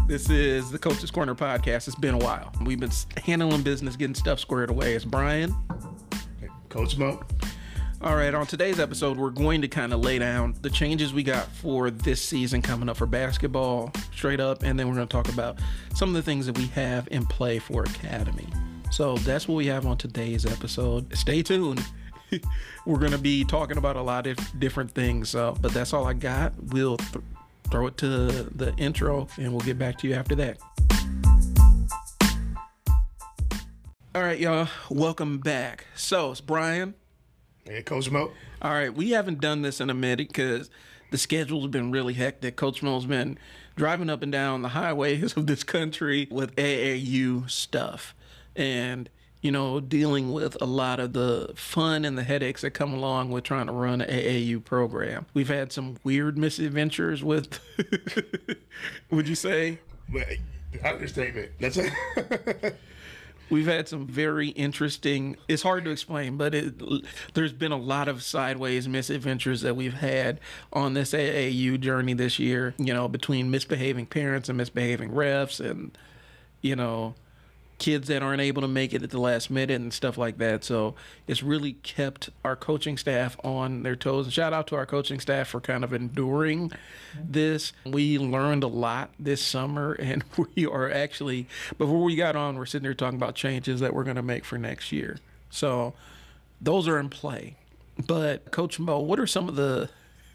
This is the Coach's Corner podcast. It's been a while. We've been handling business, getting stuff squared away. It's Brian. Coach Mo. All right, on today's episode, we're going to kind of lay down the changes we got for this season coming up for basketball, straight up, and then we're going to talk about some of the things that we have in play for Academy. So that's what we have on today's episode. Stay tuned. We're going to be talking about a lot of different things, but that's all I got. We'll throw it to the intro, and we'll get back to you after that. All right, y'all. Welcome back. So, it's Brian. Hey, Coach Mo. All right, we haven't done this in a minute because the schedule's been really hectic. Coach Mo's been driving up and down the highways of this country with AAU stuff and, you know, dealing with a lot of the fun and the headaches that come along with trying to run an AAU program. We've had some weird misadventures with, would you say? Understatement. That's it. We've had some very interesting, it's hard to explain, but there's been a lot of sideways misadventures that we've had on this AAU journey this year, you know, between misbehaving parents and misbehaving refs and, you know, kids that aren't able to make it at the last minute and stuff like that. So it's really kept our coaching staff on their toes. And shout out to our coaching staff for kind of enduring this. We learned a lot this summer, and we are actually, before we got on, we're sitting there talking about changes that we're going to make for next year. So those are in play. But Coach Mo, what are some of the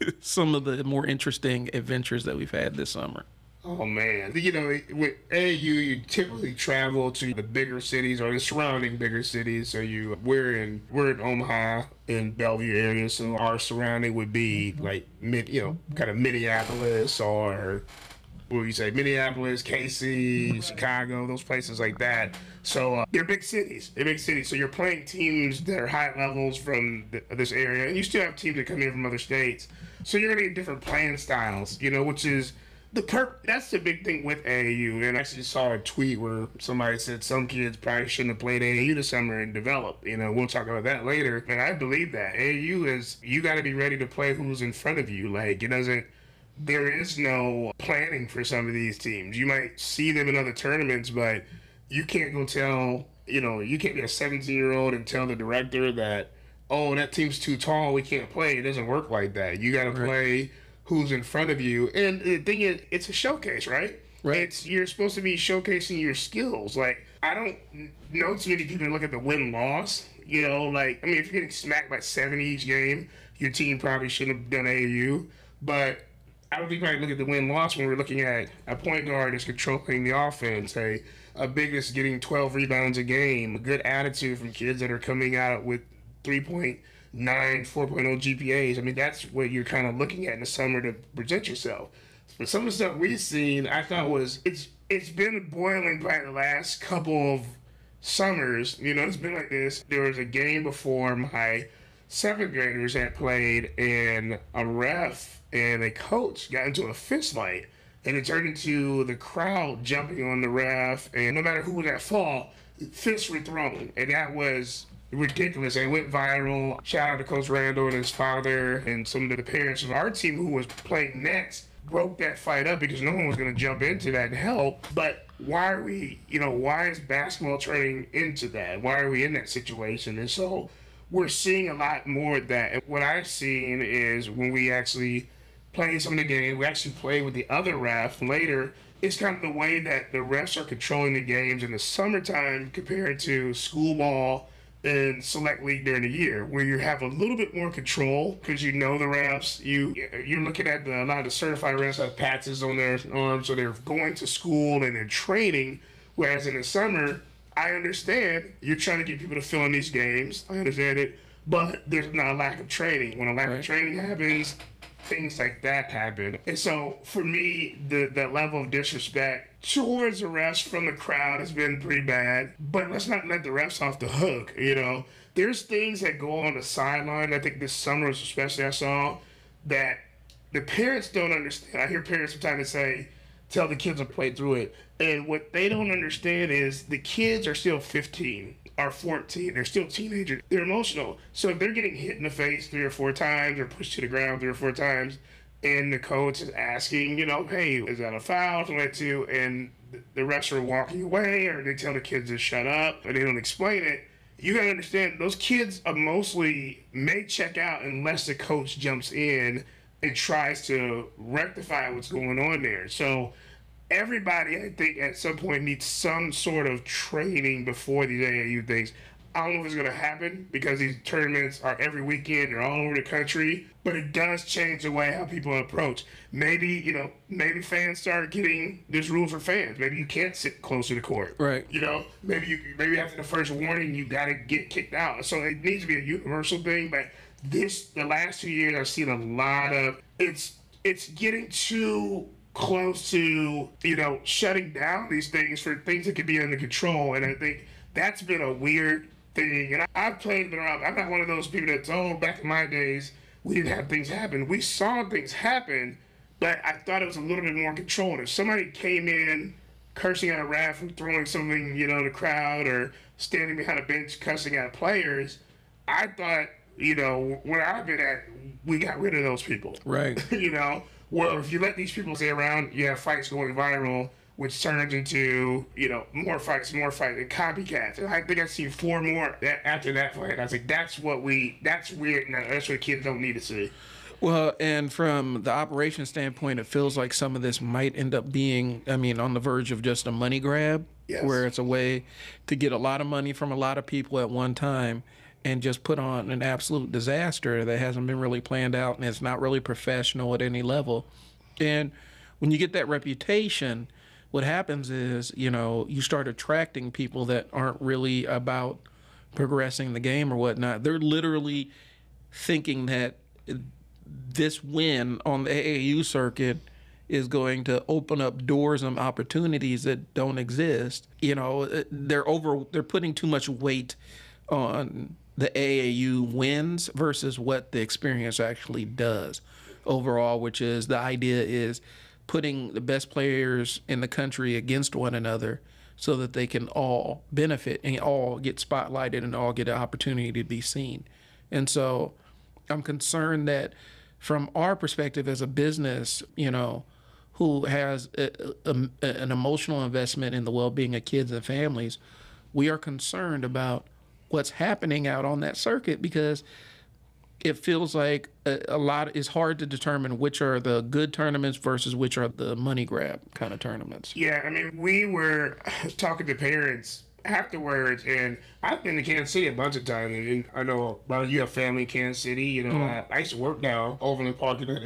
more interesting adventures that we've had this summer? Oh, man. You know, with AAU, you typically travel to the bigger cities or the surrounding bigger cities. So we're in Omaha, in Bellevue area. So our surrounding would be like, kind of Minneapolis or, what would you say, Minneapolis, KC, Chicago, those places like that. So they're big cities. So you're playing teams that are high levels from this area. And you still have teams that come in from other states. So you're going to get different playing styles, you know, which is that's the big thing with AAU. And I actually saw a tweet where somebody said some kids probably shouldn't have played AAU this summer and developed. You know, we'll talk about that later. And I believe that AAU is, you got to be ready to play who's in front of you. Like, there is no planning for some of these teams. You might see them in other tournaments, but you can't go tell, you can't be a 17-year-old and tell the director that, oh, that team's too tall, we can't play. It doesn't work like that. You got to play who's in front of you. And the thing is, it's a showcase, right? You're supposed to be showcasing your skills. Like, I don't know too many people look at the win-loss. If you're getting smacked by 7 each game, your team probably shouldn't have done AAU. But I don't think we look at the win-loss when we're looking at a point guard that's controlling the offense, a big that's getting 12 rebounds a game, a good attitude from kids that are coming out with 3.9, 4.0 GPAs. I mean, that's what you're kind of looking at in the summer to present yourself. But some of the stuff we've seen, I thought it's been boiling by the last couple of summers. It's been like this. There was a game before my 7th graders had played, and a ref and a coach got into a fist fight, and it turned into the crowd jumping on the ref, and no matter who was at fault, fists were thrown, and that was ridiculous. It went viral. Shout out to Coach Randall and his father and some of the parents of our team who was playing next broke that fight up because no one was going to jump into that and help. But why is basketball turning into that? Why are we in that situation? And so we're seeing a lot more of that. And what I've seen is when we actually play some of the game, we actually play with the other ref later. It's kind of the way that the refs are controlling the games in the summertime compared to school ball and select league during the year, where you have a little bit more control because the refs. You're looking at a lot of the certified refs have patches on their arms, so they're going to school and they're training. Whereas in the summer, I understand you're trying to get people to fill in these games. I understand it, but there's not a lack of training. When a lack of training happens, things like that happen. And so for me, that level of disrespect towards the refs from the crowd has been pretty bad. But let's not let the refs off the hook. There's things that go on the sideline. I think this summer especially I saw that the parents don't understand. I hear parents sometimes say, tell the kids to play through it. And what they don't understand is the kids are still 15 or 14. They're still teenagers. They're emotional. So if they're getting hit in the face 3 or 4 times or pushed to the ground 3 or 4 times, and the coach is asking, hey, is that a foul? And the refs are walking away, or they tell the kids to shut up, or they don't explain it. You gotta understand, those kids are mostly may check out unless the coach jumps in and tries to rectify what's going on there. So everybody, I think, at some point needs some sort of training before these AAU things. I don't know if it's going to happen because these tournaments are every weekend. They're all over the country. But it does change the way how people approach. Maybe, maybe fans start getting, there's rules for fans. Maybe you can't sit close to the court. Right. Maybe after the first warning, you got to get kicked out. So it needs to be a universal thing. But the last 2 years, I've seen a lot of, it's getting too close to, shutting down these things for things that could be under control. And I think that's been a weird thing. And I've played around. I'm not one of those people that's, back in my days, we didn't have things happen. We saw things happen, but I thought it was a little bit more controlled. If somebody came in cursing at a ref and throwing something, in the crowd, or standing behind a bench cussing at players, I thought, where I've been at, we got rid of those people. Right. Well, if you let these people stay around, you have fights going viral, which turns into, more fights, and copycats. And I think I've seen 4 more after that fight. I was like, that's weird. Now, that's what kids don't need to see. Well, and from the operation standpoint, it feels like some of this might end up being, on the verge of just a money grab, yes, where it's a way to get a lot of money from a lot of people at one time and just put on an absolute disaster that hasn't been really planned out, and it's not really professional at any level. And when you get that reputation, what happens is, you start attracting people that aren't really about progressing the game or whatnot. They're literally thinking that this win on the AAU circuit is going to open up doors and opportunities that don't exist. They're putting too much weight on the AAU wins versus what the experience actually does overall, which is the idea is putting the best players in the country against one another so that they can all benefit and all get spotlighted and all get an opportunity to be seen. And so I'm concerned that from our perspective as a business, who has an emotional investment in the well-being of kids and families, we are concerned about what's happening out on that circuit, because it feels like a lot is hard to determine which are the good tournaments versus which are the money grab kind of tournaments. Yeah, we were talking to parents afterwards, and I've been to Kansas City a bunch of times, and I know you have family in Kansas City. I used to work down Overland Park, and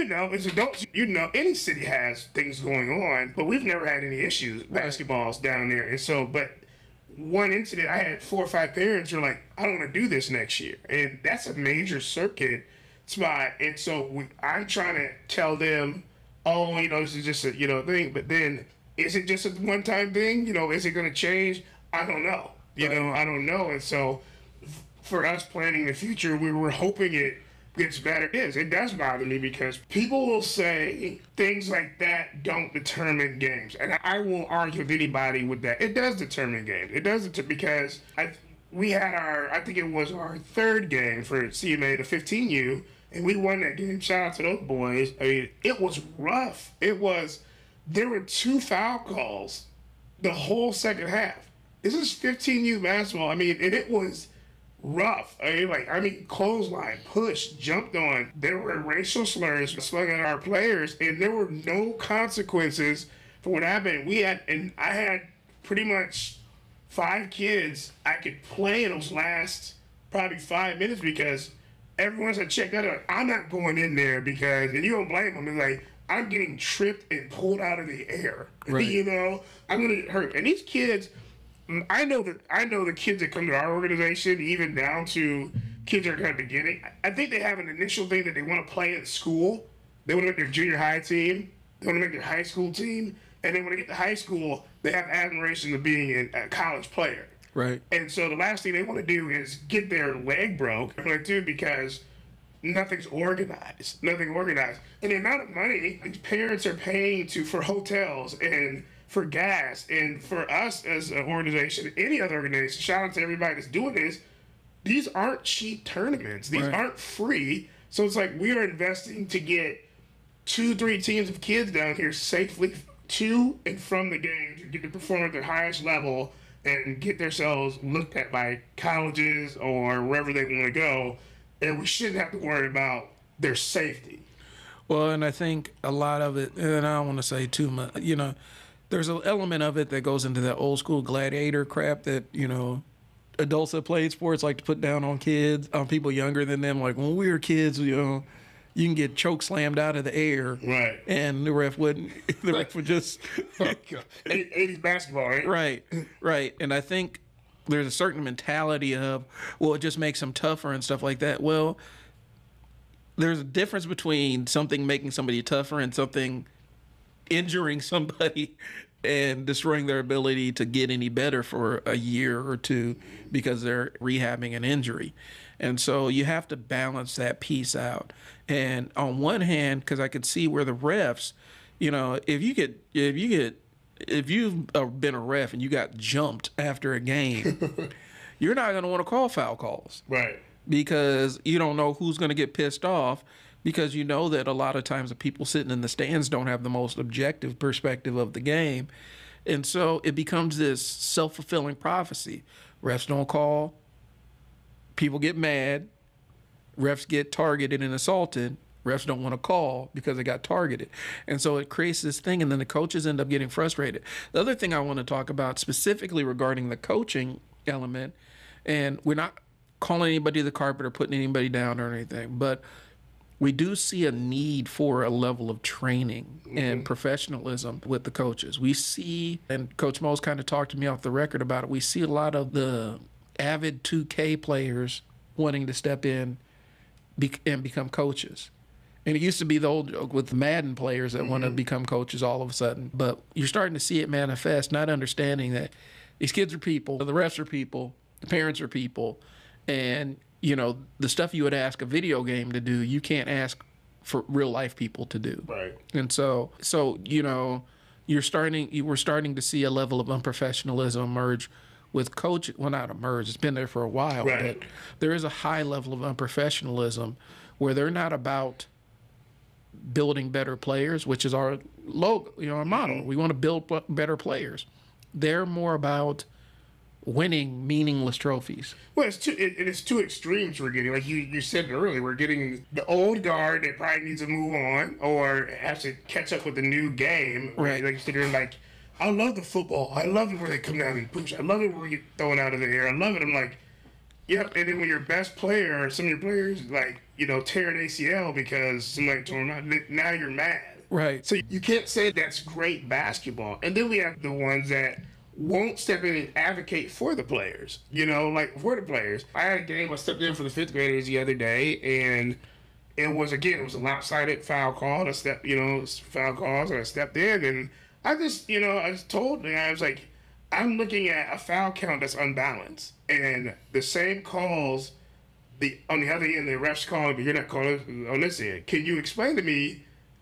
any city has things going on, but we've never had any issues basketballs down there. And so, but one incident, I had 4 or 5 parents who are like, I don't want to do this next year. And that's a major circuit spot. And so I'm trying to tell them, this is just a, thing. But then, is it just a one-time thing? Is it going to change? I don't know. I don't know. And so for us planning the future, we were hoping it gets better. It does bother me because people will say things like that don't determine games. And I won't argue with anybody with that. It does determine games. It does because we had I think it was our 3rd game for CMA, the 15U, and we won that game. Shout out to those boys. It was rough. There were 2 foul calls the whole second half. This is 15U basketball. And it was rough. Clothesline, push, jumped on. There were racial slurs slung at our players, and there were no consequences for what happened. I had pretty much 5 kids I could play in those last probably 5 minutes because everyone's had checked out. I'm not going in there because, and you don't blame them. It's like, I'm getting tripped and pulled out of the air. Right. I'm gonna get hurt. And these kids, I know the kids that come to our organization, even down to kids that are kind of beginning, I think they have an initial thing that they want to play at school. They want to make their junior high team. They want to make their high school team. And then when they get to high school, they have admiration of being a college player. Right. And so the last thing they want to do is get their leg broke. Because nothing's organized. Nothing organized. And the amount of money parents are paying for hotels and for gas, and for us as an organization, any other organization, shout out to everybody that's doing this, these aren't cheap tournaments. These aren't free. So it's like we are investing to get 2, 3 teams of kids down here safely to and from the game to get to perform at their highest level and get themselves looked at by colleges or wherever they want to go. And we shouldn't have to worry about their safety. Well, and I think a lot of it, and I don't want to say too much, there's an element of it that goes into that old school gladiator crap that, adults that played sports like to put down on kids, on people younger than them. Like when we were kids, you can get choke slammed out of the air. Right. And the ref would just. 80s basketball, right? Right. And I think there's a certain mentality of, well, it just makes them tougher and stuff like that. Well, there's a difference between something making somebody tougher and something injuring somebody and destroying their ability to get any better for a year or two because they're rehabbing an injury. And so you have to balance that piece out. And on one hand, because I could see where the refs, if you've been a ref and you got jumped after a game, you're not going to want to call foul calls. Right. Because you don't know who's going to get pissed off, because you know that a lot of times the people sitting in the stands don't have the most objective perspective of the game. And so it becomes this self-fulfilling prophecy. Refs don't call, people get mad, refs get targeted and assaulted, refs don't want to call because they got targeted. And so it creates this thing, and then the coaches end up getting frustrated. The other thing I want to talk about specifically regarding the coaching element, and we're not calling anybody to the carpet or putting anybody down or anything, but we do see a need for a level of training and professionalism with the coaches. We see, and Coach Mo's kind of talked to me off the record about it, we see a lot of the avid 2K players wanting to step in and become coaches. And it used to be the old joke with the Madden players that want to become coaches all of a sudden. But you're starting to see it manifest, not understanding that these kids are people, the refs are people, the parents are people, and the stuff you would ask a video game to do, you can't ask for real life people to do. Right. And so we're starting to see a level of unprofessionalism emerge with coaching. Well, not emerge, it's been there for a while, right. But there is a high level of unprofessionalism where they're not about building better players, which is our logo, our model. We want to build better players. They're more about winning meaningless trophies. Well, it's two extremes we're getting. Like you said earlier, we're getting the old guard that probably needs to move on or has to catch up with the new game. Right. Like you're like, I love the football. I love it where they come down and push. I love it where you get thrown out of the air. I love it. I'm like, yep. And then when your best player or some of your players tear an ACL because somebody tore them out, now you're mad. Right. So you can't say that's great basketball. And then we have the ones that won't step in and advocate for the players, for the players. I had a game, I stepped in for the 5th graders the other day, and it was a lopsided foul call. Foul calls, and I stepped in, and I just told the guy, I was like, I'm looking at a foul count that's unbalanced, and the same calls, on the other end, the refs calling, but you're not calling on this end. Can you explain to me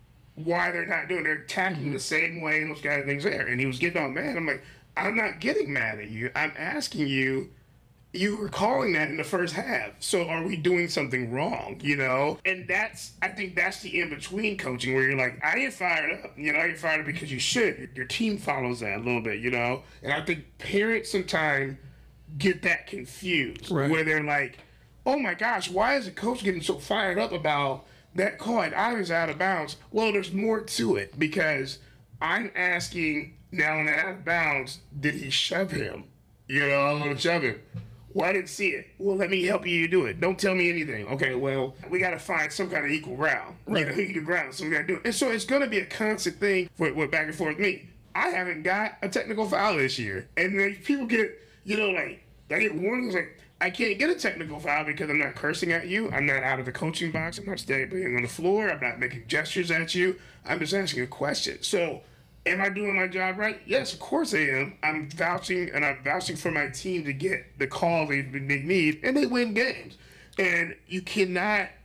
why they're not doing? They're attacking the same way, and those kind of things there. And he was getting all mad. I'm like, I'm not getting mad at you. I'm asking you, you were calling that in the first half. So are we doing something wrong, And I think that's the in-between coaching where you're like, I get fired up. I get fired up because you should. Your team follows that a little bit, And I think parents sometimes get that confused. Right. Where they're like, oh my gosh, why is the coach getting so fired up about that call? I was out of bounds. Well, there's more to it because I'm asking, now in that out of bounds, did he shove him? I'm going to shove him. Well, I didn't see it. Well, let me help you do it. Don't tell me anything. Okay, well, we got to find some kind of equal ground. Right. Equal ground, so we got to do it. And so it's going to be a constant thing with back and forth with me. I haven't got a technical foul this year. And then people get, I get warnings like, I can't get a technical foul because I'm not cursing at you. I'm not out of the coaching box. I'm not standing on the floor. I'm not making gestures at you. I'm just asking a question. So, am I doing my job right? Yes, of course I am. I'm vouching for my team to get the call they need, and they win games. And you cannot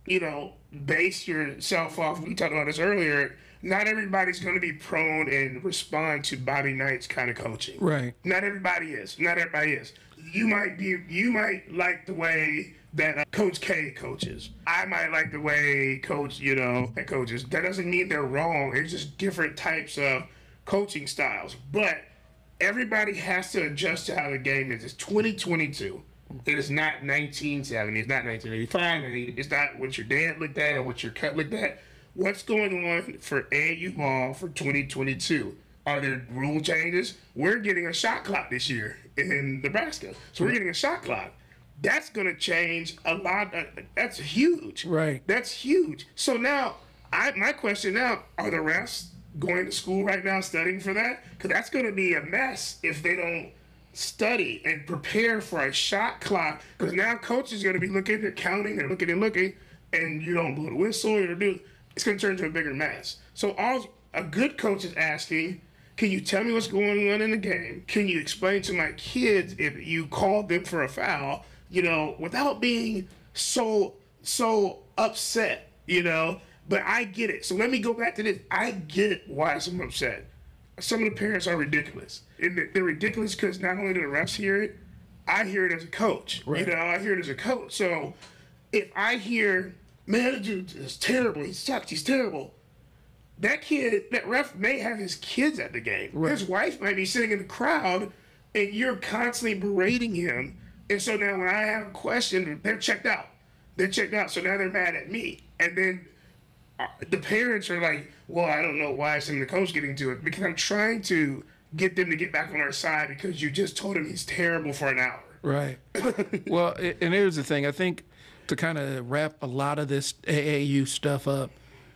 base yourself off. We talked about this earlier. Not everybody's going to be prone and respond to Bobby Knight's kind of coaching. Right. Not everybody is. Not everybody is. You might like the way that Coach K coaches. I might like the way that coaches. That doesn't mean they're wrong. It's just different types of coaching styles. But everybody has to adjust to how the game is. It's 2022. It is not 1970. It's not 1985. It's not what your dad looked at or what your cut looked at. What's going on for AAU ball for 2022? Are there rule changes? We're getting a shot clock this year in Nebraska. So we're getting a shot clock. That's going to change a lot. That's huge. Right. That's huge. So now, my question now, are the refs going to school right now studying for that? Because that's going to be a mess if they don't study and prepare for a shot clock. Because now coaches are going to be looking, they're counting, they're looking and looking, and you don't blow the whistle or do. It's going to turn into a bigger mess. So all a good coach is asking, can you tell me what's going on in the game? Can you explain to my kids if you called them for a foul, without being so upset, But I get it. So let me go back to this. I get why some upset. Some of the parents are ridiculous. And they're ridiculous because not only do the refs hear it, I hear it as a coach. Right. I hear it as a coach. So if I hear, man, that dude is terrible. He sucks. He's terrible. That ref may have his kids at the game. Right. His wife might be sitting in the crowd, and you're constantly berating him. And so now when I have a question, they're checked out. So now they're mad at me. And then the parents are like, well, I don't know why some of the coach getting to it. Because I'm trying to get them to get back on our side because you just told him he's terrible for an hour. Right. Well, and here's the thing. I think to kind of wrap a lot of this AAU stuff up,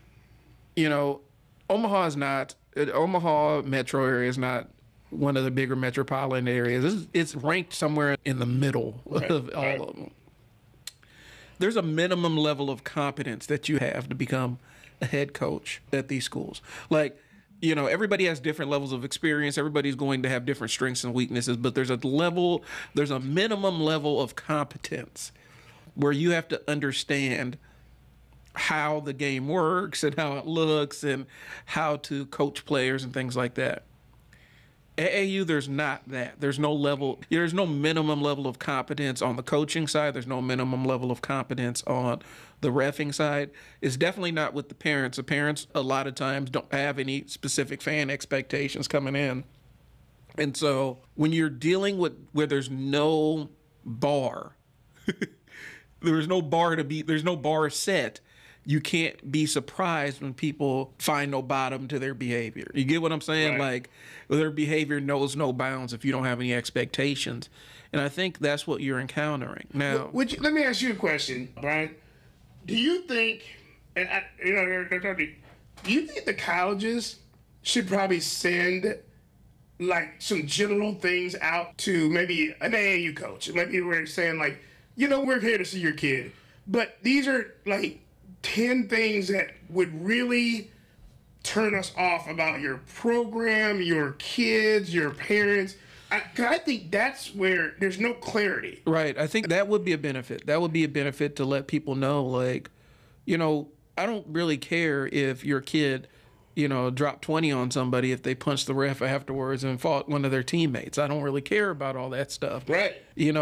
Omaha metro area is not one of the bigger metropolitan areas. It's ranked somewhere in the middle of all of them. There's a minimum level of competence that you have to become a head coach at these schools. Like, everybody has different levels of experience. Everybody's going to have different strengths and weaknesses, but there's a minimum level of competence where you have to understand how the game works and how it looks and how to coach players and things like that. AAU, there's not that. There's no minimum level of competence on the coaching side. There's no minimum level of competence on the reffing side. It's definitely not with the parents. The parents, a lot of times, don't have any specific fan expectations coming in. And so when you're dealing with where there's no bar, there's no bar set, you can't be surprised when people find no bottom to their behavior. You get what I'm saying? Right. Like, their behavior knows no bounds if you don't have any expectations. And I think that's what you're encountering. Now, let me ask you a question, Brian. Do you think, do you think the colleges should probably send like some general things out to maybe an AAU coach? Maybe we're saying like, we're here to see your kid, but these are like 10 things that would really turn us off about your program, your kids, your parents. I think that's where there's no clarity. Right. I think that would be a benefit. That would be a benefit to let people know, like, I don't really care if your kid, dropped 20 on somebody if they punched the ref afterwards and fought one of their teammates. I don't really care about all that stuff. Right.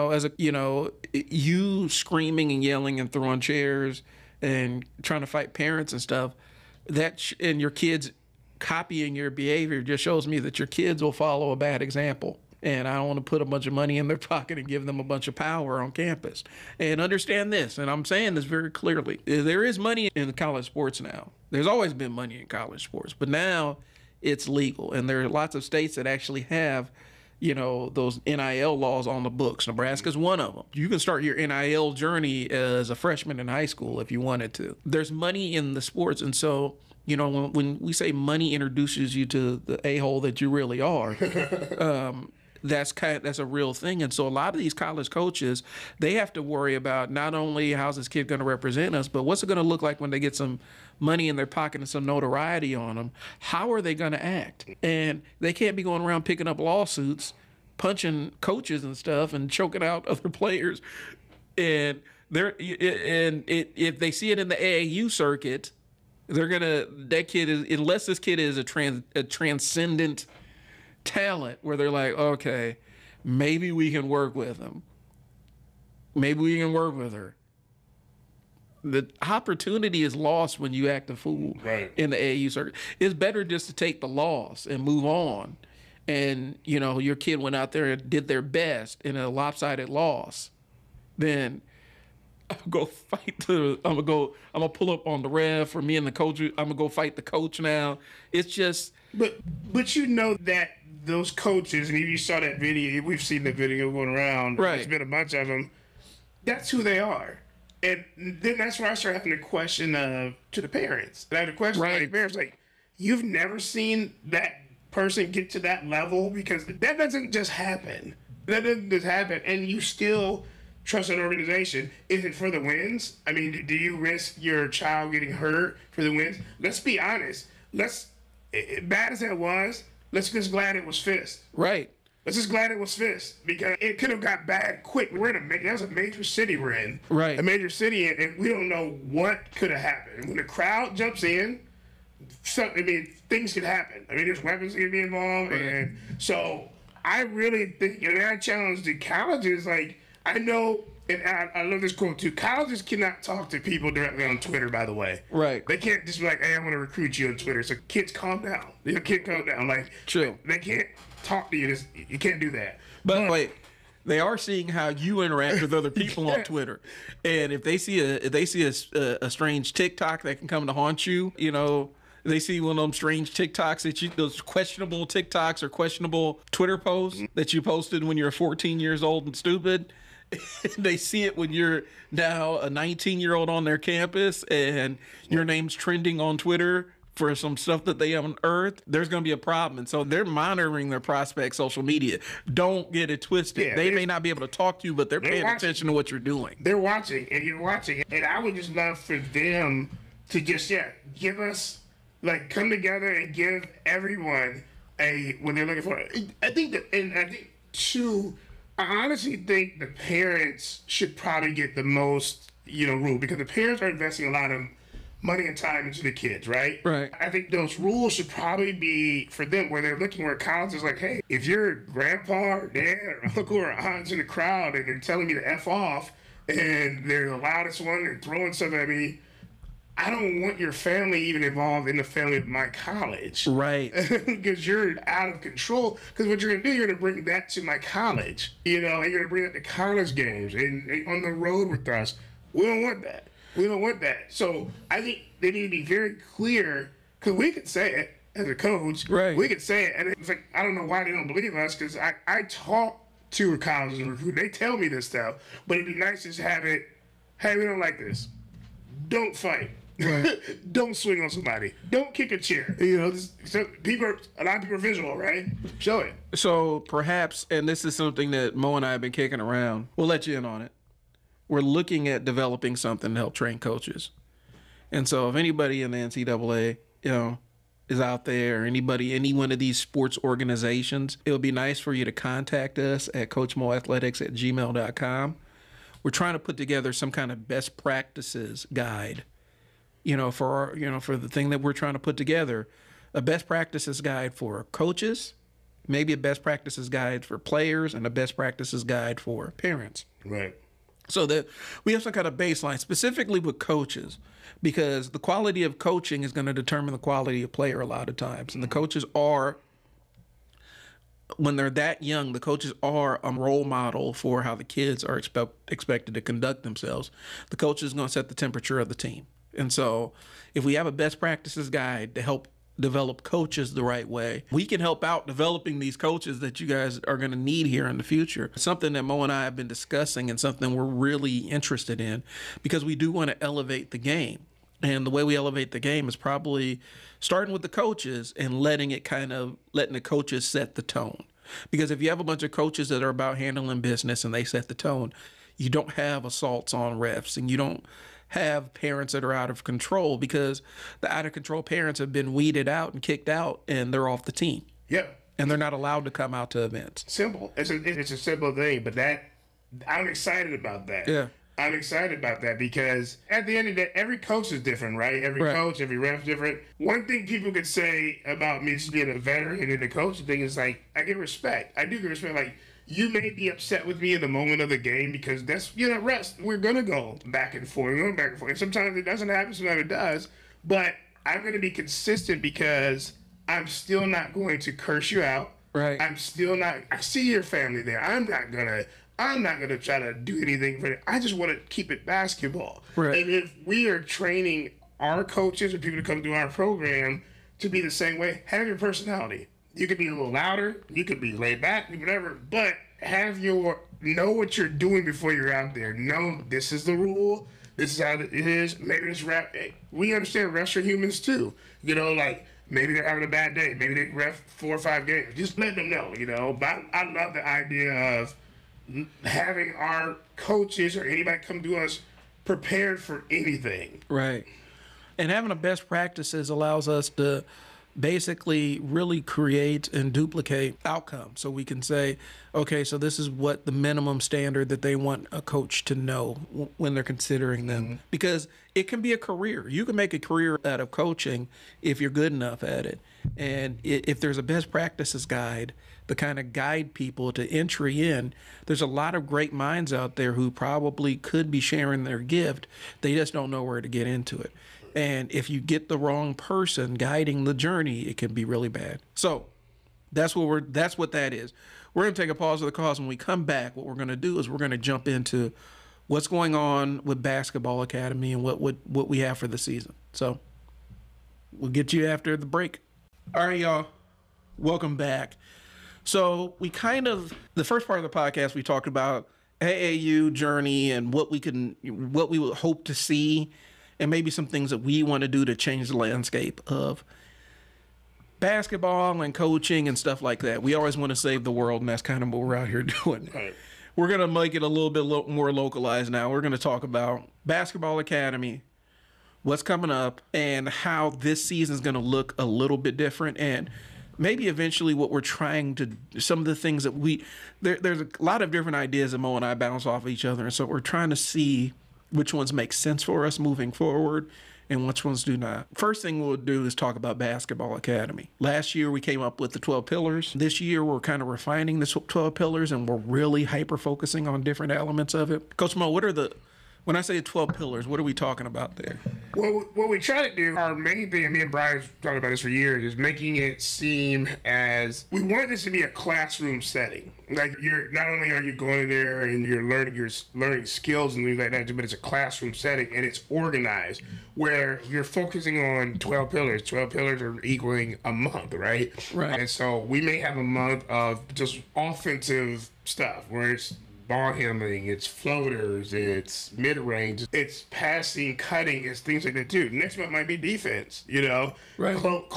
You screaming and yelling and throwing chairs and trying to fight parents and stuff, and your kids copying your behavior just shows me that your kids will follow a bad example. And I don't want to put a bunch of money in their pocket and give them a bunch of power on campus. And understand this, and I'm saying this very clearly, there is money in college sports now. There's always been money in college sports, but now it's legal. And there are lots of states that actually have those NIL laws on the books. Nebraska's one of them. You can start your NIL journey as a freshman in high school if you wanted to. There's money in the sports. And so, when we say money introduces you to the a-hole that you really are, that's a real thing. And so a lot of these college coaches, they have to worry about not only how's this kid going to represent us, but what's it going to look like when they get some money in their pocket and some notoriety on them? How are they going to act? And they can't be going around picking up lawsuits, punching coaches and stuff and choking out other players and if they see it in the AAU circuit, unless this kid is a transcendent talent where they're like, okay, maybe we can work with him. Maybe we can work with her. The opportunity is lost when you act a fool in the AAU circuit. It's better just to take the loss and move on. And, your kid went out there and did their best in a lopsided loss. Then I'm gonna pull up on the ref or me and the coach. I'm gonna go fight the coach now. It's just. But that those coaches, and you saw that video, we've seen the video going around. Right. There's been a bunch of them. That's who they are. And then that's where I start having a question to the parents. I had a question to the parents, like, you've never seen that person get to that level? Because that doesn't just happen. That doesn't just happen. And you still trust an organization. Is it for the wins? I mean, do you risk your child getting hurt for the wins? Let's be honest. Bad as that was, let's just glad it was fixed. Right. Let's just glad it was fixed, because it could have got bad quick. That was a major city we're in. Right. A major city, and we don't know what could have happened. When the crowd jumps in, things could happen. There's weapons that can be involved. Right. And so I really think, I challenge the colleges, like, I know, and I love this quote too, colleges cannot talk to people directly on Twitter, by the way. Right. They can't just be like, hey, I want to recruit you on Twitter. So kids, calm down. Kid, calm down. Like, true. They can't talk to you. You can't do that. But wait, they are seeing how you interact with other people on Twitter, and if they see a strange TikTok that can come to haunt you, they see one of them strange TikToks those questionable TikToks or questionable Twitter posts that you posted when you're 14 years old and stupid. They see it when you're now a 19-year-old on their campus and your name's trending on Twitter for some stuff that they unearthed. There's going to be a problem. And so they're monitoring their prospect social media. Don't get it twisted. Yeah, they may not be able to talk to you, but they're paying attention to what you're doing. They're watching, and you're watching. And I would just love for them to just, give us, come together and give everyone what they're looking for. I think I honestly think the parents should probably get the most, rule, because the parents are investing a lot of money and time into the kids, right? Right. I think those rules should probably be for them, where they're looking where college is like, hey, if your grandpa or dad or uncle or aunt's in the crowd and they're telling me to F off and they're the loudest one and throwing stuff at me, I don't want your family even involved in the family of my college. Right. Because you're out of control. Because what you're going to do, you're going to bring that to my college. And you're going to bring that to college games and on the road with us. We don't want that. We don't want that. So I think they need to be very clear, because we could say it as a coach. Right. We could say it. And it's like, I don't know why they don't believe us, because I talk to colleges and recruit. They tell me this stuff. But it'd be nice to just have it, hey, we don't like this. Don't fight. Right. Don't swing on somebody. Don't kick a chair. A lot of people are visual, right? Show it. So perhaps, and this is something that Mo and I have been kicking around, we'll let you in on it. We're looking at developing something to help train coaches. And so if anybody in the NCAA, is out there, or any one of these sports organizations, it would be nice for you to contact us at coachmoathletics@gmail.com. We're trying to put together some kind of best practices guide, for the thing that we're trying to put together, a best practices guide for coaches, maybe a best practices guide for players, and a best practices guide for parents. Right. So that we have some kind of baseline, specifically with coaches, because the quality of coaching is going to determine the quality of player a lot of times. And the coaches are, when they're that young, the coaches are a role model for how the kids are expected to conduct themselves. The coach is going to set the temperature of the team. And so if we have a best practices guide to help develop coaches the right way, we can help out developing these coaches that you guys are going to need here in the future. Something that Mo and I have been discussing, and something we're really interested in, because we do want to elevate the game. And the way we elevate the game is probably starting with the coaches and letting the coaches set the tone. Because if you have a bunch of coaches that are about handling business and they set the tone, you don't have assaults on refs, and you don't have parents that are out of control, because the out of control parents have been weeded out and kicked out, and they're off the team. Yeah. And they're not allowed to come out to events. Simple. It's a simple thing, but I'm excited about that. Yeah. I'm excited about that because at the end of the day, every coach is different, right? Every coach, every ref is different. One thing people could say about me just being a veteran and the coaching thing is like, I get respect. I do get respect. Like, you may be upset with me in the moment of the game because that's, refs, we're going to go back and forth. We're going back and forth. And sometimes it doesn't happen, sometimes it does. But I'm going to be consistent because I'm still not going to curse you out. Right. I'm still not, I see your family there. I'm not gonna try to do anything for it. I just want to keep it basketball. Right. And if we are training our coaches or people to come through our program to be the same way, have your personality. You could be a little louder, you could be laid back, whatever, but know what you're doing before you're out there. Know this is the rule. This is how it is. Maybe this ref. We understand refs are humans too. Like maybe they're having a bad day. Maybe they ref 4 or 5 games. Just let them know. But I love the idea of having our coaches or anybody come to us prepared for anything. Right. And having a best practices allows us to basically really create and duplicate outcomes. So we can say, okay, so this is what the minimum standard that they want a coach to know when they're considering them. Mm-hmm. Because it can be a career. You can make a career out of coaching if you're good enough at it. And if there's a best practices guide, the kind of guide people to entry in, there's a lot of great minds out there who probably could be sharing their gift. They just don't know where to get into it. And if you get the wrong person guiding the journey, it can be really bad. So that's what that is. We're going to take a pause of the cause. When we come back, what we're going to do is we're going to jump into what's going on with Basketball Academy and what we have for the season. So we'll get you after the break. All right, y'all. Welcome back. So the first part of the podcast, we talked about AAU journey and what we would hope to see, and maybe some things that we want to do to change the landscape of basketball and coaching and stuff like that. We always want to save the world, and that's kind of what we're out here doing. Right. We're going to make it a little bit more localized now. We're going to talk about Basketball Academy, what's coming up, and how this season is going to look a little bit different, and maybe eventually what we're trying to, some of the things that there's a lot of different ideas that Mo and I bounce off of each other, and so we're trying to see which ones make sense for us moving forward and which ones do not. First thing we'll do is talk about Basketball Academy. Last year, we came up with the 12 pillars. This year, we're kind of refining the 12 pillars, and we're really hyper-focusing on different elements of it. Coach Mo, when I say 12 pillars, what are we talking about there? Well, what we try to do, our main thing, and me and Brian have talked about this for years, is making it seem as, we want this to be a classroom setting. Like, not only are you going in there and you're learning skills and things like that, but it's a classroom setting and it's organized where you're focusing on 12 pillars. 12 pillars are equaling a month, right? Right. And so we may have a month of just offensive stuff where it's ball handling, it's floaters, it's mid-range, it's passing, cutting, it's things like that too. Next month might be defense, right.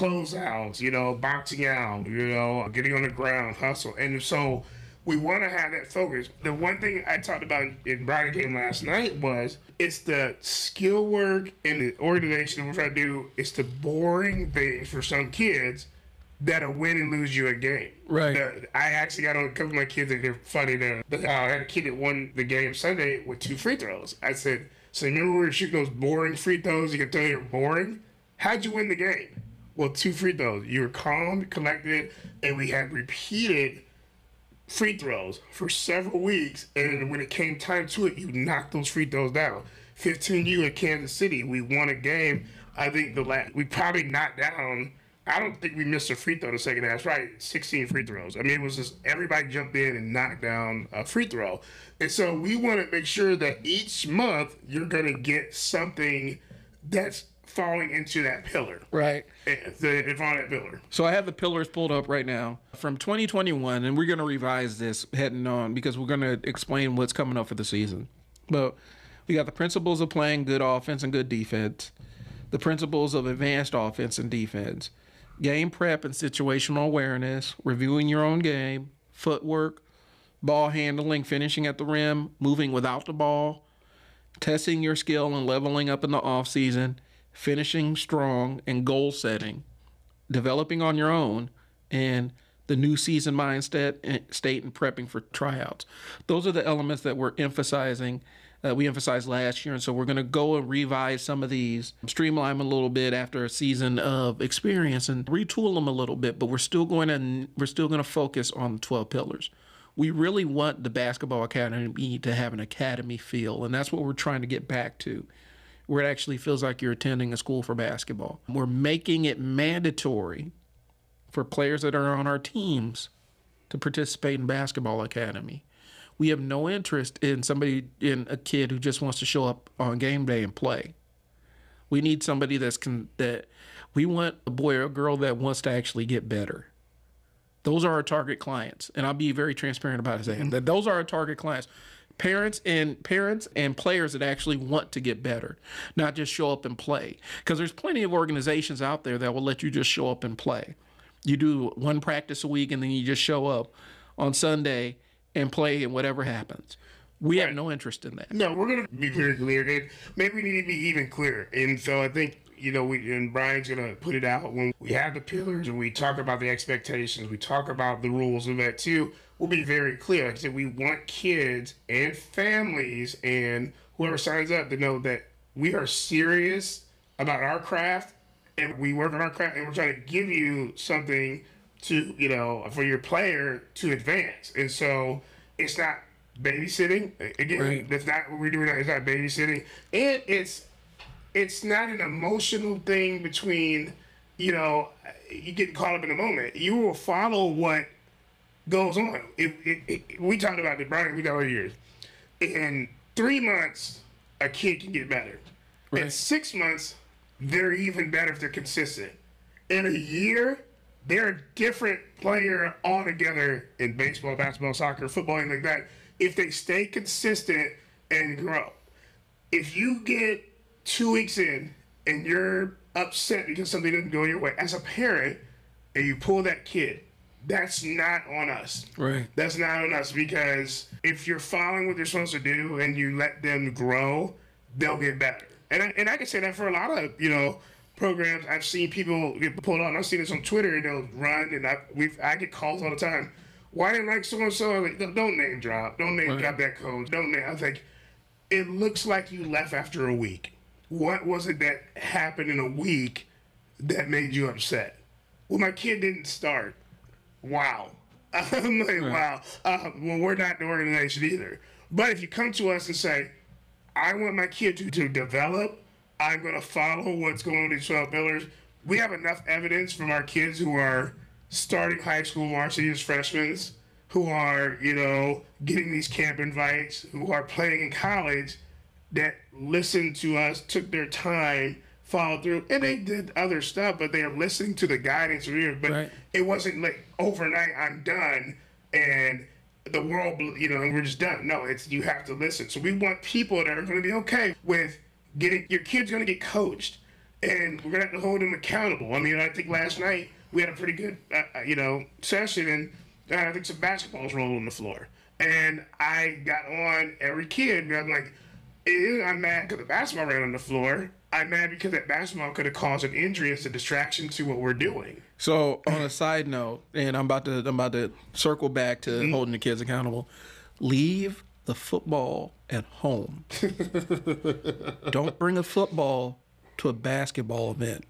Closeouts, boxing out, getting on the ground, hustle. And so we want to have that focus. The one thing I talked about in Brian game last night was it's the skill work and the organization we're trying to do. It's the boring things for some kids that'll win and lose you a game. Right. I actually got on a couple of my kids, and they're funny. I had a kid that won the game Sunday with 2 free throws. I said, so remember we were shooting those boring free throws? You can tell you're boring? How'd you win the game? Well, 2 free throws. You were calm, collected, and we had repeated free throws for several weeks. And when it came time to it, you knocked those free throws down. 15U at Kansas City, we won a game. I think we probably knocked down, I don't think we missed a free throw in the second half. Right, 16 free throws. I mean, it was just everybody jumped in and knocked down a free throw. And so we want to make sure that each month you're going to get something that's falling into that pillar. Right. It's on that pillar. So I have the pillars pulled up right now from 2021, and we're going to revise this heading on because we're going to explain what's coming up for the season. But we got the principles of playing good offense and good defense, the principles of advanced offense and defense, game prep and situational awareness, reviewing your own game, footwork, ball handling, finishing at the rim, moving without the ball, testing your skill and leveling up in the offseason, finishing strong, and goal setting, developing on your own, and the new season mindset, state, and prepping for tryouts. Those are the elements that we're emphasizing we emphasized last year. And so we're going to go and revise some of these, streamline them a little bit after a season of experience and retool them a little bit. But we're still going to focus on the 12 pillars. We really want the basketball academy to have an academy feel, and that's what we're trying to get back to, where it actually feels like you're attending a school for basketball. We're making it mandatory for players that are on our teams to participate in basketball academy. We have no interest in in a kid who just wants to show up on game day and play. We need somebody that we want a boy or a girl that wants to actually get better. Those are our target clients, and I'll be very transparent about it, saying that those are our target clients. Parents and players that actually want to get better, not just show up and play. Because there's plenty of organizations out there that will let you just show up and play. You do one practice a week, and then you just show up on Sunday and play, and whatever happens. We have no interest in that. No, we're going to be very clear. And maybe we need to be even clearer. And so I think, and Brian's going to put it out when we have the pillars and we talk about the expectations, we talk about the rules of that too. We'll be very clear. Like I said, we want kids and families and whoever signs up to know that we are serious about our craft and we work on our craft and we're trying to give you something to, for your player to advance. And so it's not babysitting. Again, right. That's not what we're doing. It's not babysitting. And it's not an emotional thing between, you get caught up in the moment. You will follow what goes on. We talked about it, Brian, we got over years. In 3 months, a kid can get better. Right. In 6 months, they're even better if they're consistent. In a year, they're a different player altogether in baseball, basketball, soccer, football, anything like that, if they stay consistent and grow. If you get 2 weeks in and you're upset because something didn't go your way, as a parent, and you pull that kid, that's not on us. Right. That's not on us, because if you're following what they're supposed to do and you let them grow, they'll get better. And I can say that for a lot of, programs. I've seen people get pulled on. I've seen this on Twitter, and they'll run, and I get calls all the time. Why didn't like so-and-so? Like, don't name drop. Don't name drop that coach. Don't name. I was like, it looks like you left after a week. What was it that happened in a week that made you upset? Well, my kid didn't start. Wow. I'm like, wow. Well, we're not the organization either. But if you come to us and say, I want my kid to develop, I'm going to follow what's going on in 12 pillars. We have enough evidence from our kids who are starting high school varsity as freshmen, who are, getting these camp invites, who are playing in college, that listened to us, took their time, followed through, and they did other stuff, but they are listening to the guidance. But It wasn't like overnight, I'm done, and the world, we're just done. No, you have to listen. So we want people that are going to be okay with your kid's going to get coached, and we're going to have to hold them accountable. I mean, I think last night we had a pretty good, session, and I think some basketballs rolling on the floor. And I got on every kid, and I'm like, I'm mad because the basketball ran on the floor. I'm mad because that basketball could have caused an injury as a distraction to what we're doing. So on a side note, and I'm about to circle back to holding the kids accountable. Leave the football at home. Don't bring a football to a basketball event.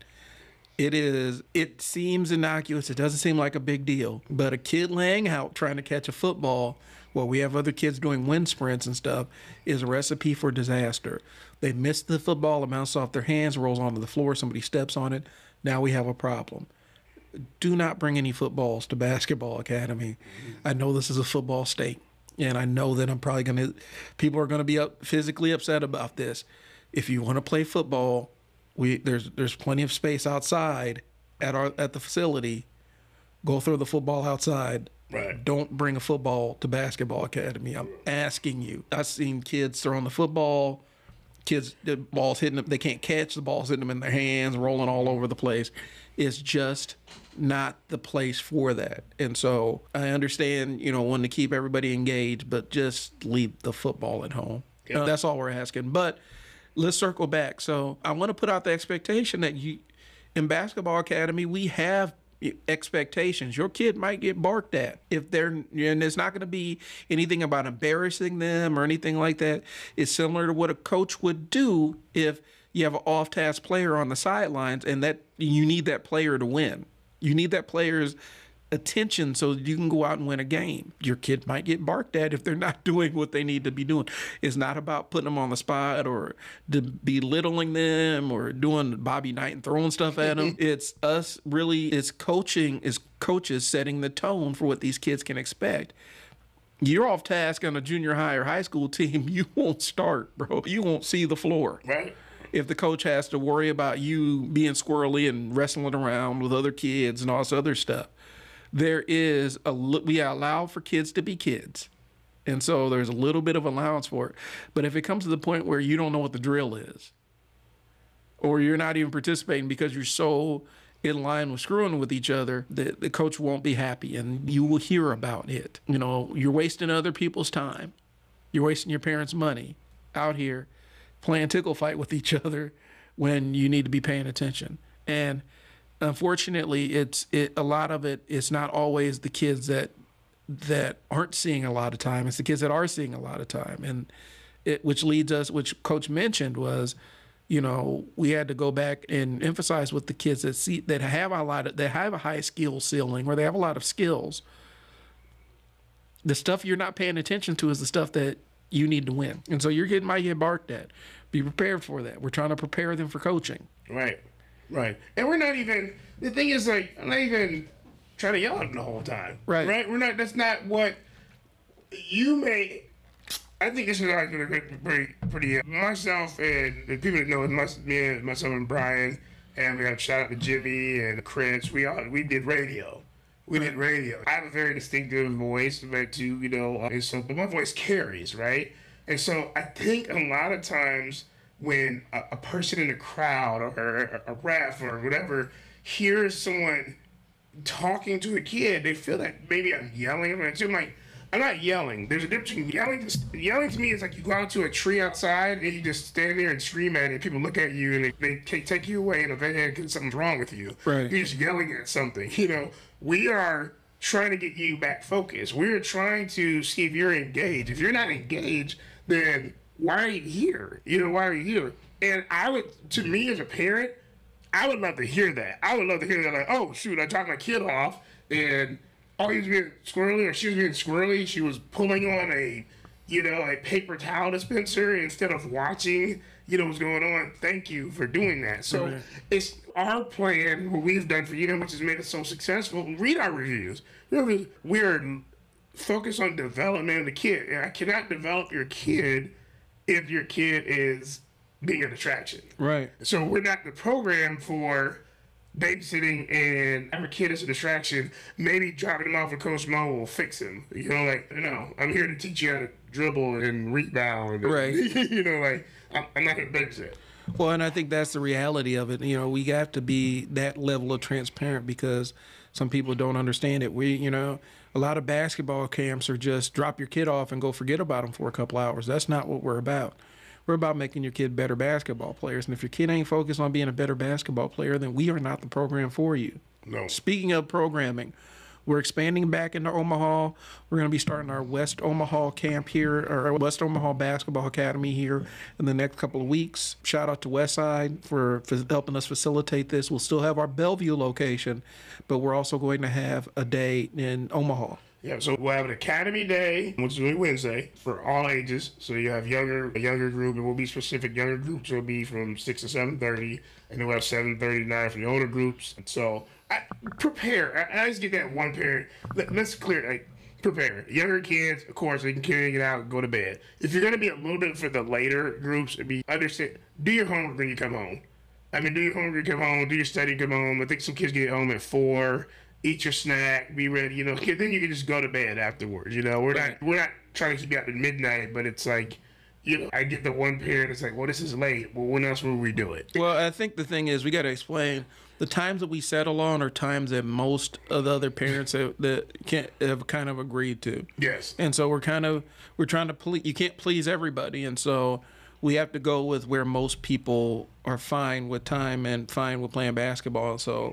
It seems innocuous. It doesn't seem like a big deal. But a kid laying out trying to catch a football while we have other kids doing wind sprints and stuff is a recipe for disaster. They miss the football, it bounces off their hands, rolls onto the floor, somebody steps on it. Now we have a problem. Do not bring any footballs to basketball academy. I know this is a football state, and I know that people are going to be physically upset about this. If you want to play football, there's plenty of space outside at the facility. Go throw the football outside. Right. Don't bring a football to basketball academy. I'm asking you. I've seen kids throwing the football, the ball's hitting them. They can't catch the ball's hitting them in their hands, rolling all over the place. It's just not the place for that. And so I understand, wanting to keep everybody engaged, but just leave the football at home. Yeah. That's all we're asking. But let's circle back. So I want to put out the expectation that in basketball academy, we have expectations. Your kid might get barked at if they're, and it's not going to be anything about embarrassing them or anything like that. It's similar to what a coach would do if you have an off-task player on the sidelines and that you need that player to win. You need that player's attention so you can go out and win a game. Your kid might get barked at if they're not doing what they need to be doing. It's not about putting them on the spot or belittling them or doing Bobby Knight and throwing stuff at them. It's us really, it's coaching, it's coaches setting the tone for what these kids can expect. You're off task on a junior high or high school team, you won't start, bro. You won't see the floor. Right. If the coach has to worry about you being squirrely and wrestling around with other kids and all this other stuff. We allow for kids to be kids. And so there's a little bit of allowance for it. But if it comes to the point where you don't know what the drill is, or you're not even participating because you're so in line with screwing with each other, the coach won't be happy and you will hear about it. You know, you're wasting other people's time. You're wasting your parents' money out here playing tickle fight with each other when you need to be paying attention. And unfortunately, a lot of it is not always the kids that aren't seeing a lot of time. It's the kids that are seeing a lot of time, and which leads us, which Coach mentioned was, you know, we had to go back and emphasize with the kids that have a high skill ceiling, where they have a lot of skills. The stuff you're not paying attention to is the stuff that you need to win, and so your kid might get barked at. Be prepared for that. We're trying to prepare them for coaching. Right. Right. And we're not even, the thing is, like, I'm not even trying to yell at them the whole time. Right. Right? We're not, that's not what you may, I think this is like pretty, myself and the people that know myself and Brian, and we got to shout out to Jimmy and Chris, we did radio. We did radio. I have a very distinctive voice, but too, you know, and so, but my voice carries, right? And so I think a lot of times, when a person in the crowd or a ref or whatever hears someone talking to a kid, they feel that maybe I'm yelling. I'm like, I'm not yelling. There's a difference between yelling. Yelling to me is like you go out to a tree outside and you just stand there and scream at it. People look at you and they take you away and if something's wrong with you. Right. You're just yelling at something. You know, we are trying to get you back focused. We're trying to see if you're engaged. If you're not engaged, then why are you here? You know, why are you here? And to me as a parent, I would love to hear that. I would love to hear that, like, oh, shoot, I dropped my kid off, and he was being squirrely, or she was being squirrely. She was pulling on a paper towel dispenser instead of watching, what's going on. Thank you for doing that. So It's our plan, what we've done for you, which has made us so successful. Read our reviews. We're focused on development of the kid. And I cannot develop your kid if your kid is being a distraction. Right. So we're not the program for babysitting, and every kid is a distraction. Maybe dropping him off with Coach Mo will fix him. No, I'm here to teach you how to dribble and rebound. Right. I'm not going to babysit. Well, and I think that's the reality of it. We have to be that level of transparent because some people don't understand it. A lot of basketball camps are just drop your kid off and go forget about them for a couple hours. That's not what we're about. We're about making your kid better basketball players. And if your kid ain't focused on being a better basketball player, then we are not the program for you. No. Speaking of programming, we're expanding back into Omaha. We're going to be starting our West Omaha camp here, or our West Omaha Basketball Academy here in the next couple of weeks. Shout out to Westside for helping us facilitate this. We'll still have our Bellevue location, but we're also going to have a day in Omaha. Yeah, so we'll have an Academy Day, which is Wednesday, for all ages. So you have a younger group, and we'll be specific. Younger groups will be from 6 to 7:30, and then we'll have 7:30 to 9 for the older groups. And so prepare. I just get that one parent. Let's clear. Prepare. Younger kids, of course, they can carry it out and go to bed. If you're going to be a little bit for the later groups, understand. Do your homework when you come home. Do your homework when you come home. Do your study, come home. I think some kids get home at 4. Eat your snack, be ready, then you can just go to bed afterwards. We're not trying to keep you out at midnight, but it's like, I get the one parent that's like, well, this is late. Well, when else will we do it? Well, I think the thing is we got to explain the times that we settle on are times that most of the other parents have kind of agreed to. Yes. And so we're trying to please. You can't please everybody, and so we have to go with where most people are fine with time and fine with playing basketball. So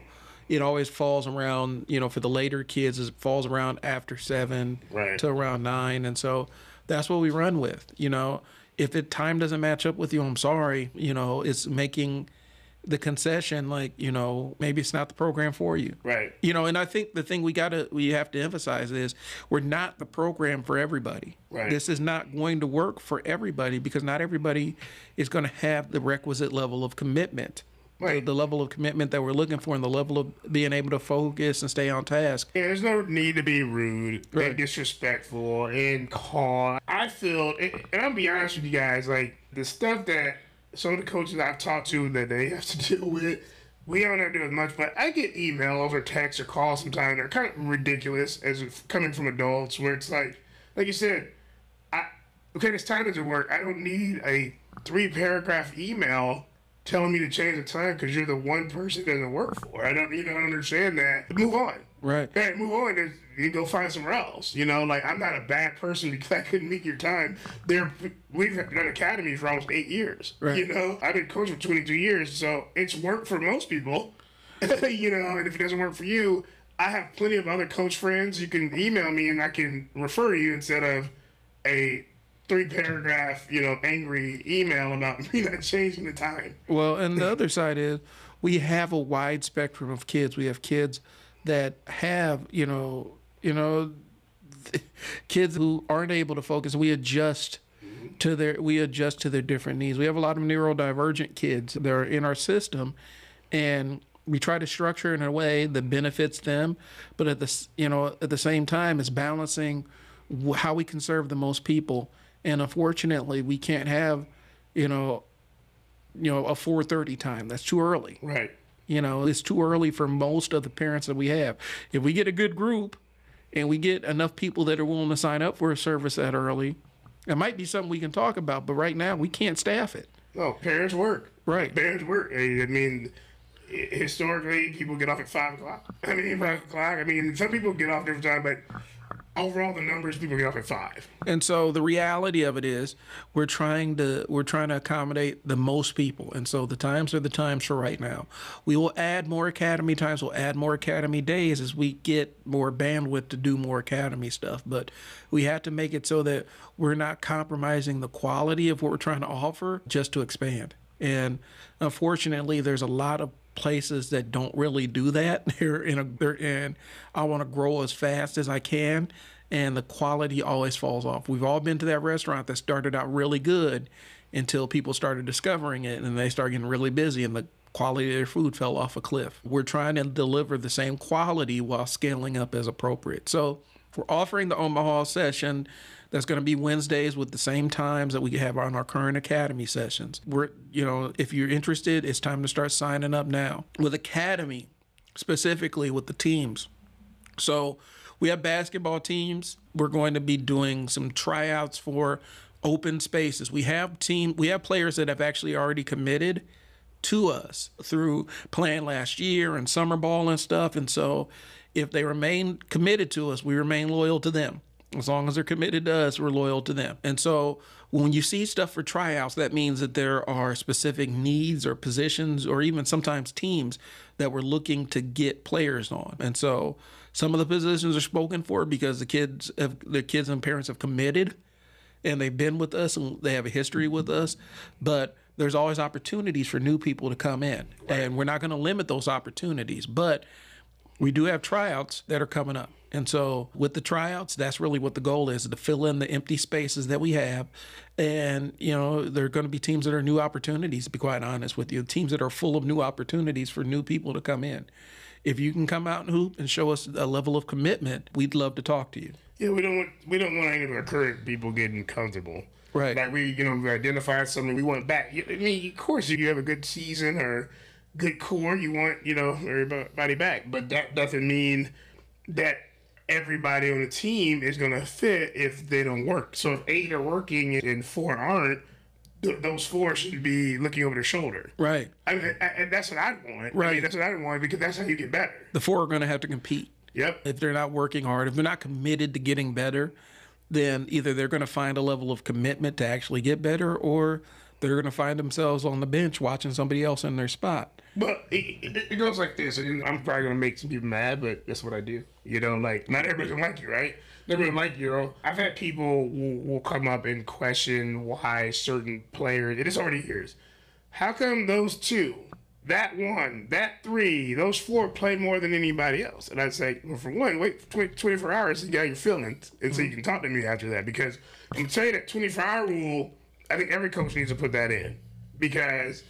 it always falls around, for the later kids, it falls around after 7 Right. to around 9. And so that's what we run with. If time doesn't match up with you, I'm sorry. It's making the concession like, maybe it's not the program for you. Right. And I think the thing we have to emphasize is we're not the program for everybody. Right. This is not going to work for everybody because not everybody is going to have the requisite level of commitment. Right. The level of commitment that we're looking for and the level of being able to focus and stay on task. Yeah, there's no need to be rude and disrespectful and call. I feel, and I'll be honest with you guys, like the stuff that some of the coaches I've talked to that they have to deal with, we don't have to do as much, but I get emails or texts or calls sometimes. They're kind of ridiculous as coming from adults where it's like you said, okay, this time doesn't work. I don't need a 3-paragraph email telling me to change the time because you're the one person it doesn't work for. I don't understand that. Move on. Right. Hey, move on. You go find somewhere else. Like I'm not a bad person because I couldn't meet your time. We've done academies for almost 8 years. Right. I've been coaching for 22 years, so it's worked for most people. And if it doesn't work for you, I have plenty of other coach friends. You can email me and I can refer you instead of a 3-paragraph, angry email about me not changing the time. Well, and the other side is we have a wide spectrum of kids. We have kids that have, kids who aren't able to focus. We adjust to their different needs. We have a lot of neurodivergent kids that are in our system, and we try to structure in a way that benefits them, but at the same time, it's balancing how we can serve the most people. And unfortunately, we can't have, a 4:30 time. That's too early. Right. It's too early for most of the parents that we have. If we get a good group and we get enough people that are willing to sign up for a service that early, it might be something we can talk about. But right now, we can't staff it. No, parents work. Right. Parents work. I mean, historically, people get off at 5 o'clock. 5 o'clock. Some people get off different time, but overall, the numbers people get off at 5. And so the reality of it is we're trying to accommodate the most people. And so the times are the times for right now. We will add more academy times. We'll add more academy days as we get more bandwidth to do more academy stuff. But we have to make it so that we're not compromising the quality of what we're trying to offer just to expand. And unfortunately, there's a lot of places that don't really do that. And I want to grow as fast as I can, and the quality always falls off. We've all been to that restaurant that started out really good until people started discovering it, and they started getting really busy, and the quality of their food fell off a cliff. We're trying to deliver the same quality while scaling up as appropriate. So we're offering the Omaha session that's going to be Wednesdays with the same times that we have on our current academy sessions. If you're interested, it's time to start signing up now. With academy, specifically with the teams. So we have basketball teams. We're going to be doing some tryouts for open spaces. We have players that have actually already committed to us through playing last year and summer ball and stuff. And so if they remain committed to us, we remain loyal to them. As long as they're committed to us, we're loyal to them. And so when you see stuff for tryouts, that means that there are specific needs or positions or even sometimes teams that we're looking to get players on. And so some of the positions are spoken for because the kids and parents have committed and they've been with us and they have a history with us. But there's always opportunities for new people to come in. Right. And we're not going to limit those opportunities. But we do have tryouts that are coming up. And so with the tryouts, that's really what the goal is, to fill in the empty spaces that we have. And, there are going to be teams that are new opportunities, to be quite honest with you, teams that are full of new opportunities for new people to come in. If you can come out and hoop and show us a level of commitment, we'd love to talk to you. Yeah, we don't want any of our current people getting comfortable. Right. Like we identified something we want back. Of course, if you have a good season or good core, you want, everybody back. But that doesn't mean that everybody on the team is going to fit if they don't work. So if 8 are working and 4 aren't, those 4 should be looking over their shoulder. Right. And that's what I want. Right. That's what I want because that's how you get better. The 4 are going to have to compete. Yep. If they're not working hard, if they're not committed to getting better, then either they're going to find a level of commitment to actually get better, or they're going to find themselves on the bench watching somebody else in their spot. But it goes like this, and I'm probably gonna make some people mad, but that's what I do. You know, like not everybody can like you, right? Everybody like you. Know? I've had people will come up and question why certain players. It is already years. How come those two, that one, that three, those four play more than anybody else? And I'd say, well, for one, wait 24 hours to get your feelings, and so you can talk to me after that. Because I'm gonna tell you that 24-hour rule. I think every coach needs to put that in because.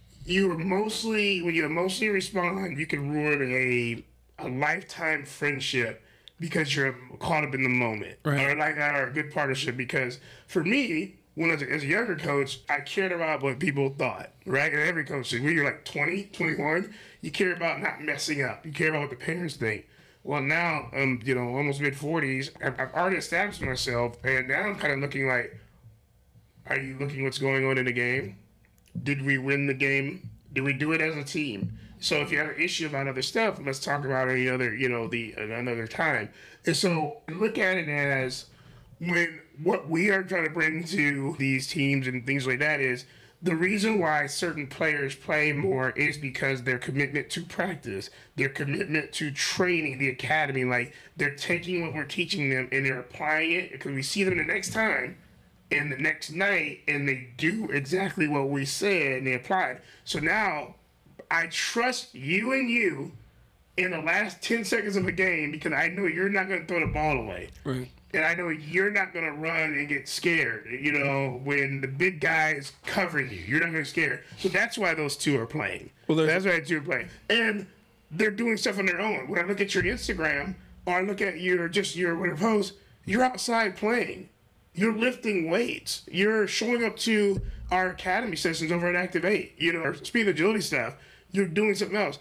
When you mostly respond, you can ruin a lifetime friendship because you're caught up in the moment, right? Or a good partnership. Because for me, when as a younger coach, I cared about what people thought, right? And every coach, when you're like 20, 21, you care about not messing up. You care about what the parents think. Well, now I'm almost mid-40s. I've already established myself, and now I'm kind of looking like, are you looking what's going on in the game? Did we win the game? Did we do it as a team? So if you have an issue about other stuff, let's talk about any other, another time. And so look at it as what we are trying to bring to these teams and things like that is the reason why certain players play more is because their commitment to practice, their commitment to training, the academy, like they're taking what we're teaching them and they're applying it because we see them the next time. And the next night, and they do exactly what we said, and they applied. So now, I trust you in the last 10 seconds of a game because I know you're not going to throw the ball away. Right. And I know you're not going to run and get scared, when the big guy is covering you. You're not going to get scared. So that's why those two are playing. That's why the two are playing. And they're doing stuff on their own. When I look at your Instagram, or I look at your post, you're outside playing. You're lifting weights. You're showing up to our academy sessions over at Activate, our speed agility stuff. You're doing something else.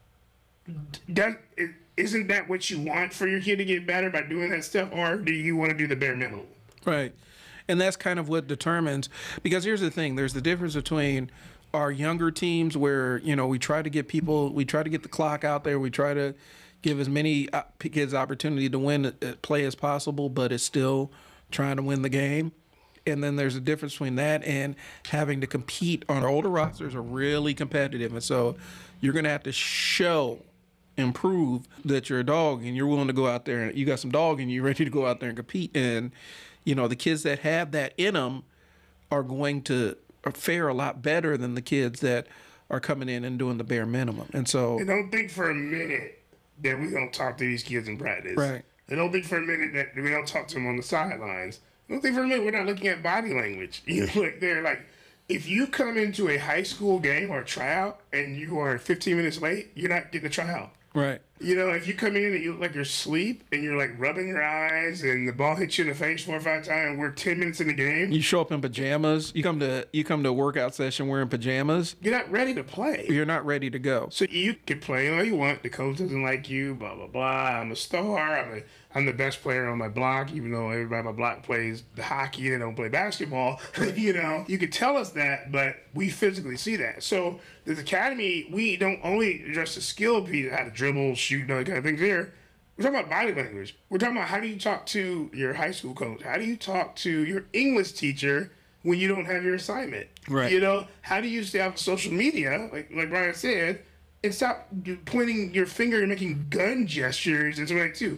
Isn't that what you want for your kid to get better by doing that stuff, or do you want to do the bare minimum? Right. And that's kind of what determines, because here's the thing, there's the difference between our younger teams where, we try to get the clock out there, we try to give as many kids opportunity to win play as possible, but it's still trying to win the game. And then there's a difference between that and having to compete on our older rosters are really competitive. And so you're going to have to improve that you're a dog and you're willing to go out there and you got some dog and you're ready to go out there and compete. And, the kids that have that in them are going to fare a lot better than the kids that are coming in and doing the bare minimum. And so I don't think for a minute that we're going to talk to these kids in practice. Right. I don't think for a minute that we don't talk to them on the sidelines. I don't think for a minute we're not looking at body language. They're like, if you come into a high school game or a tryout and you are 15 minutes late, you're not getting a tryout. Right. If you come in and you look like you're asleep and you're like rubbing your eyes and the ball hits you in the face 4 or 5 times and we're 10 minutes in the game. You show up in pajamas. You come to a workout session wearing pajamas. You're not ready to play. You're not ready to go. So you can play all you want. The coach doesn't like you, blah, blah, blah. I'm a star. I'm the best player on my block, even though everybody on my block plays the hockey. They don't play basketball. You could tell us that, but we physically see that. So the academy, we don't only address the skill piece, how to dribble, shoot, all that kind of things there. We're talking about body language. We're talking about how do you talk to your high school coach? How do you talk to your English teacher when you don't have your assignment? Right. How do you stay off social media, like Brian said, and stop pointing your finger and making gun gestures and something like that too?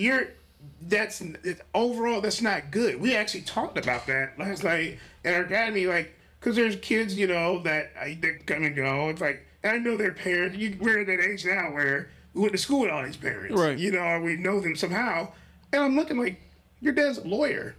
Overall, that's not good. We actually talked about that last night at our academy, because there's kids, that come and go. It's like, and I know their parents. We're at that age now where we went to school with all these parents, right? Or we know them somehow. And I'm looking like, your dad's a lawyer,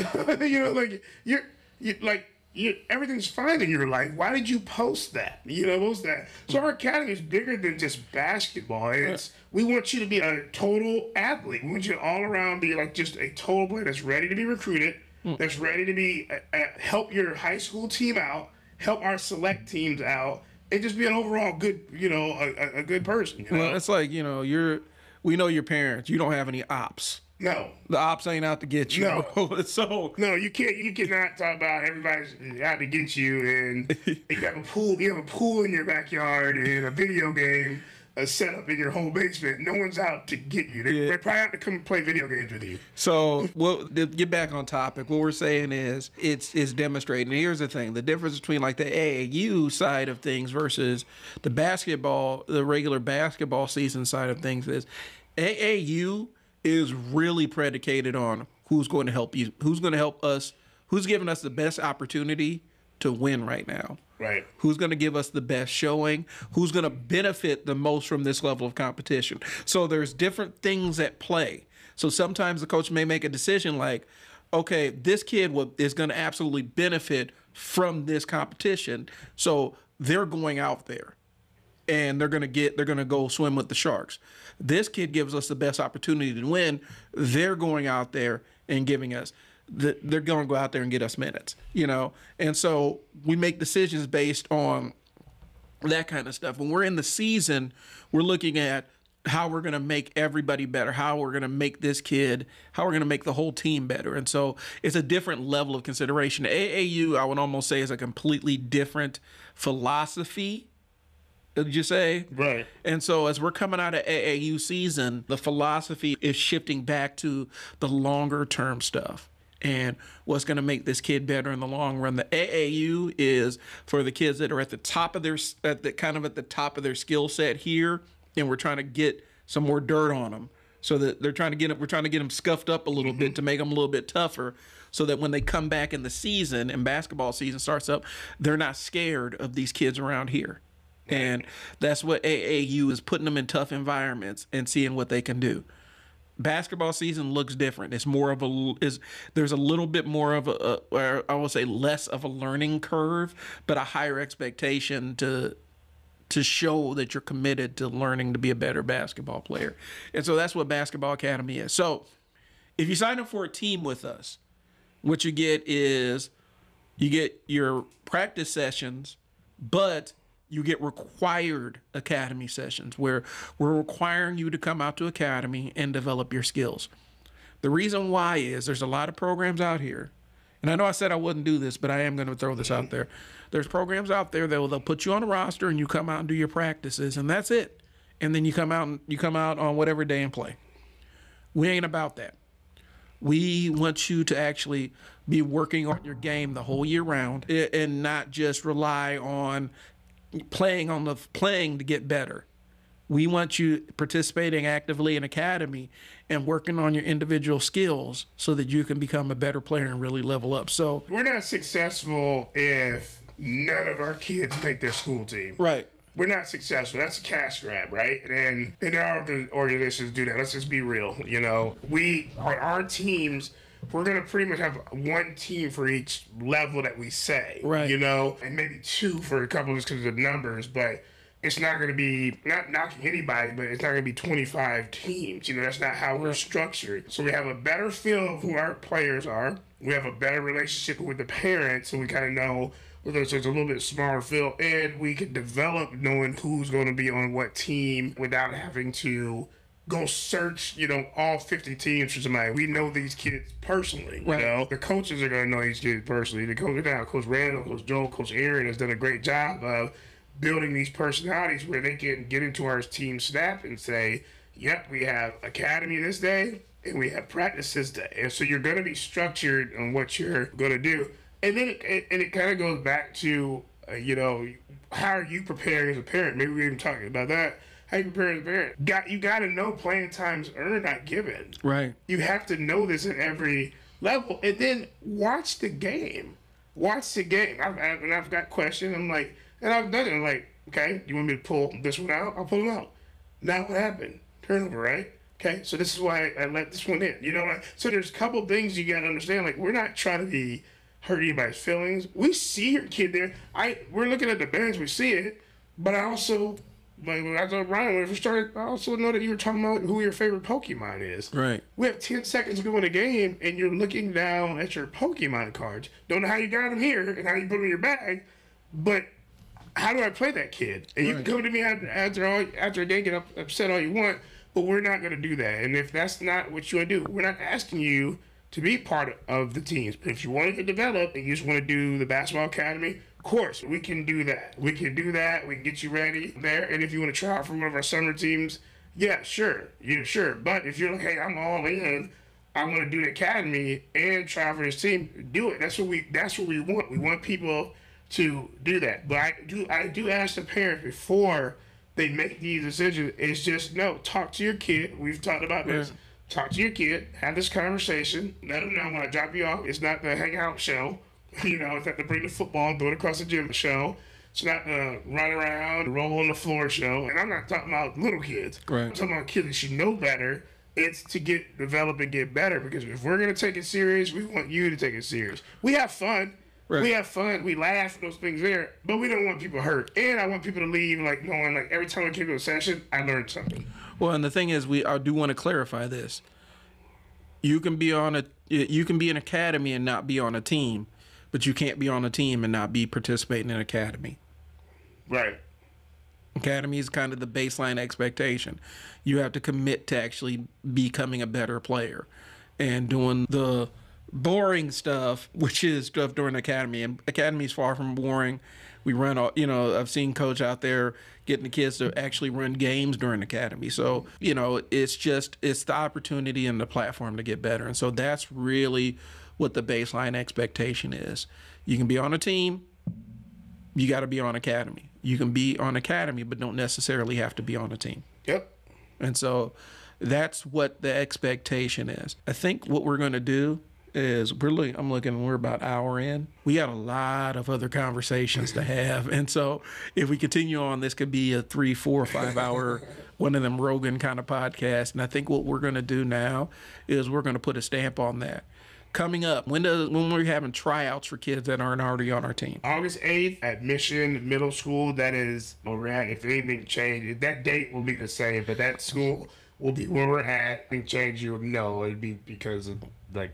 everything's fine in your life. Why did you post that? Post that. So our academy is bigger than just basketball. We want you to be a total athlete. We want you to all around be like just a total player that's ready to be recruited, that's ready to be help your high school team out, help our select teams out, and just be an overall good, a good person. Well, it's like, we know your parents. You don't have any ops. No. The ops ain't out to get you. No. So no, you cannot talk about everybody's out to get you and you have a pool in your backyard and a video game a setup in your home basement. No one's out to get you. They're probably out to come play video games with you. So, to get back on topic, what we're saying is it's demonstrating. And here's the thing: the difference between like the AAU side of things versus the regular basketball season side of things is AAU is really predicated on who's going to help you, who's going to help us, who's giving us the best opportunity to win right now. Right. Who's going to give us the best showing? Who's going to benefit the most from this level of competition? So there's different things at play. So sometimes the coach may make a decision like, okay, this kid is going to absolutely benefit from this competition. So they're going out there and they're going to go swim with the Sharks. This kid gives us the best opportunity to win. They're going out there and giving us they're going to go out there and get us minutes, and so we make decisions based on that kind of stuff. When we're in the season, we're looking at how we're going to make everybody better, how we're going to make how we're going to make the whole team better. And so it's a different level of consideration. AAU, I would almost say, is a completely different philosophy. Did you say? Right. And so as we're coming out of AAU season, the philosophy is shifting back to the longer term stuff and what's going to make this kid better in the long run. The AAU is for the kids that are at the top of their top of their skill set here, and we're trying to get some more dirt on them, so that we're trying to get them scuffed up a little bit to make them a little bit tougher, so that when they come back in the season and basketball season starts up, they're not scared of these kids around here. And that's what AAU is, putting them in tough environments and seeing what they can do. Basketball season looks different. It's there's a little bit more of or I will say less of a learning curve, but a higher expectation to show that you're committed to learning to be a better basketball player. And so that's what Basketball Academy is. So if you sign up for a team with us, what you get is you get your practice sessions, but you get required academy sessions where we're requiring you to come out to academy and develop your skills. The reason why is there's a lot of programs out here, and I know I said I wouldn't do this, but I am going to throw this out there. There's programs out there that they'll put you on a roster and you come out and do your practices, and that's it. And then you come out on whatever day and play. We ain't about that. We want you to actually be working on your game the whole year round and not just rely on playing to get better. We want you participating actively in academy and working on your individual skills so that you can become a better player and really level up. So we're not successful if none of our kids make their school team. Right. We're not successful. That's a cash grab, right? And there are other organizations do that. Let's just be real. Our teams, we're going to pretty much have one team for each level that we say, right? And maybe two for a couple just because of the numbers, but it's not going to be, not knocking anybody, but it's not going to be 25 teams. That's not how we're structured. So we have a better feel of who our players are. We have a better relationship with the parents, so we kind of know whether it's a little bit smaller field, and we can develop knowing who's going to be on what team without having to go search, all 50 teams for somebody. We know these kids personally. Right. The coaches are going to know these kids personally. Coach Randall, Coach Joel, Coach Aaron has done a great job of building these personalities where they can get into our team snap and say, yep, we have academy this day and we have practice this day. And so you're going to be structured on what you're going to do. And then it kind of goes back to, how are you preparing as a parent? Maybe we're even talking about that. How you prepare as a parent? You got to know playing time's earned, not given. Right. You have to know this at every level, and then watch the game. Watch the game. I've got questions. I'm like, and I've done it. I'm like, okay, you want me to pull this one out? I'll pull it out. Now what happened? Turnover, right? Okay, so this is why I let this one in. So there's a couple things you got to understand. Like, we're not trying to hurt anybody's feelings. We see your kid there. We're looking at the bench. We see it, but I also. Like when I told Ryan, when we started, I also know that you were talking about who your favorite Pokemon is. Right. We have 10 seconds to go in the game, and you're looking down at your Pokemon cards. Don't know how you got them here and how you put them in your bag, but how do I play that kid? And you can come to me after a game, get upset all you want, but we're not going to do that. And if that's not what you want to do, we're not asking you to be part of the teams. But if you want to develop and you just want to do the basketball academy, course, we can do that. We can do that. We can get you ready there. And if you want to try out for one of our summer teams, yeah, sure. Yeah, sure. But if you're like, hey, I'm all in, I want to do the academy and try for this team, do it. That's what we want. We want people to do that. But I do ask the parents before they make these decisions. It's just, no, talk to your kid. We've talked about this. Talk to your kid, have this conversation, let them know when I drop you off, it's not the hangout show. It's not the bring the football and throw it across the gym show. It's not the run around, roll on the floor show. And I'm not talking about little kids. Right. I'm talking about kids that should know better. It's to develop and get better, because if we're going to take it serious, we want you to take it serious. We have fun. Right. We have fun. We laugh, those things there, but we don't want people hurt. And I want people to leave knowing every time I came to a session, I learned something. Well, and the thing is, I do want to clarify this. You can be an academy and not be on a team, but you can't be on a team and not be participating in academy. Right. Academy is kind of the baseline expectation. You have to commit to actually becoming a better player and doing the boring stuff, which is stuff during academy. And academy is far from boring. We run, I've seen coach out there getting the kids to actually run games during academy. So, it's the opportunity and the platform to get better. And so that's really what the baseline expectation is. You can be on a team. You got to be on academy. You can be on academy, but don't necessarily have to be on a team. Yep. And so that's what the expectation is. I think what we're going to do is we're about an hour in. We got a lot of other conversations to have. And so if we continue on, this could be a 3, 4, 5 hour, one of them Rogan kind of podcasts. And I think what we're going to do now is we're going to put a stamp on that. Coming up, when we're having tryouts for kids that aren't already on our team? August 8th at Mission Middle School. That is where we're at. If anything changed, that date will be the same, but that school will be where we're at. If anything change, you'll know. It'd be because of a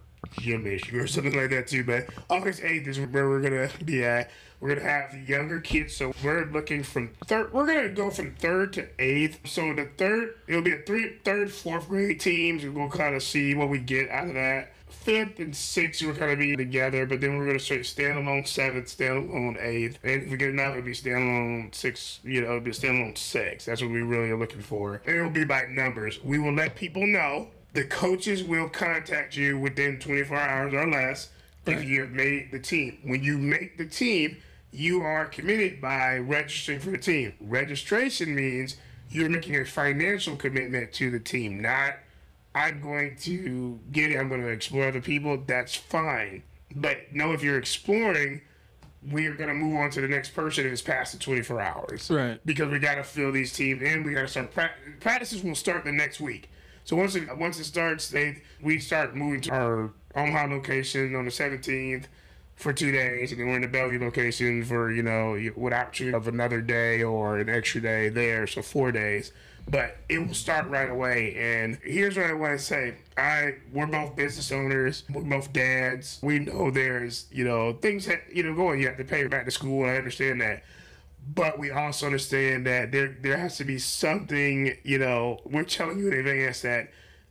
gym issue or something like that too. But August 8th is where we're gonna be at. We're gonna have younger kids, so we're looking from third. We're gonna go from 3rd to 8th. So the it'll be a 3rd, 4th grade teams. We'll kind of see what we get out of that. 5th and 6th we're gonna be together, but then we're gonna start standalone 7th, standalone 8th, and if we get enough, it'll be standalone 6. It'll be standalone 6. That's what we really are looking for. And it'll be by numbers. We will let people know. The coaches will contact you within 24 hours or less if you have made the team. When you make the team, you are committed by registering for the team. Registration means you're making a financial commitment to the team, not I'm going to get it, I'm going to explore other people. That's fine. But know if you're exploring, we are going to move on to the next person if it's past the 24 hours. Right. Because we got to fill these teams in. We got to start practices will start the next week. So once it starts, we start moving to our Omaha location on the 17th for 2 days, and then we're in the Bellevue location for with option of another day or an extra day there, so 4 days. But it will start right away. And here's what I want to say: we're both business owners, we're both dads. We know there's things that going. You have to pay back to school. I understand that. But we also understand that there has to be something, we're telling you in advance that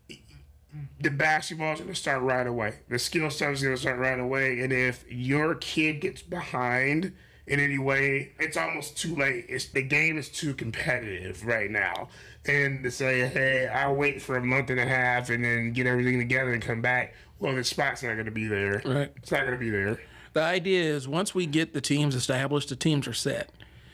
the basketball is going to start right away. The skill stuff is going to start right away. And if your kid gets behind in any way, it's almost too late. The game is too competitive right now. And to say, hey, I'll wait for a month and a half and then get everything together and come back, well, the spot's not going to be there. Right. It's not going to be there. The idea is once we get the teams established, the teams are set.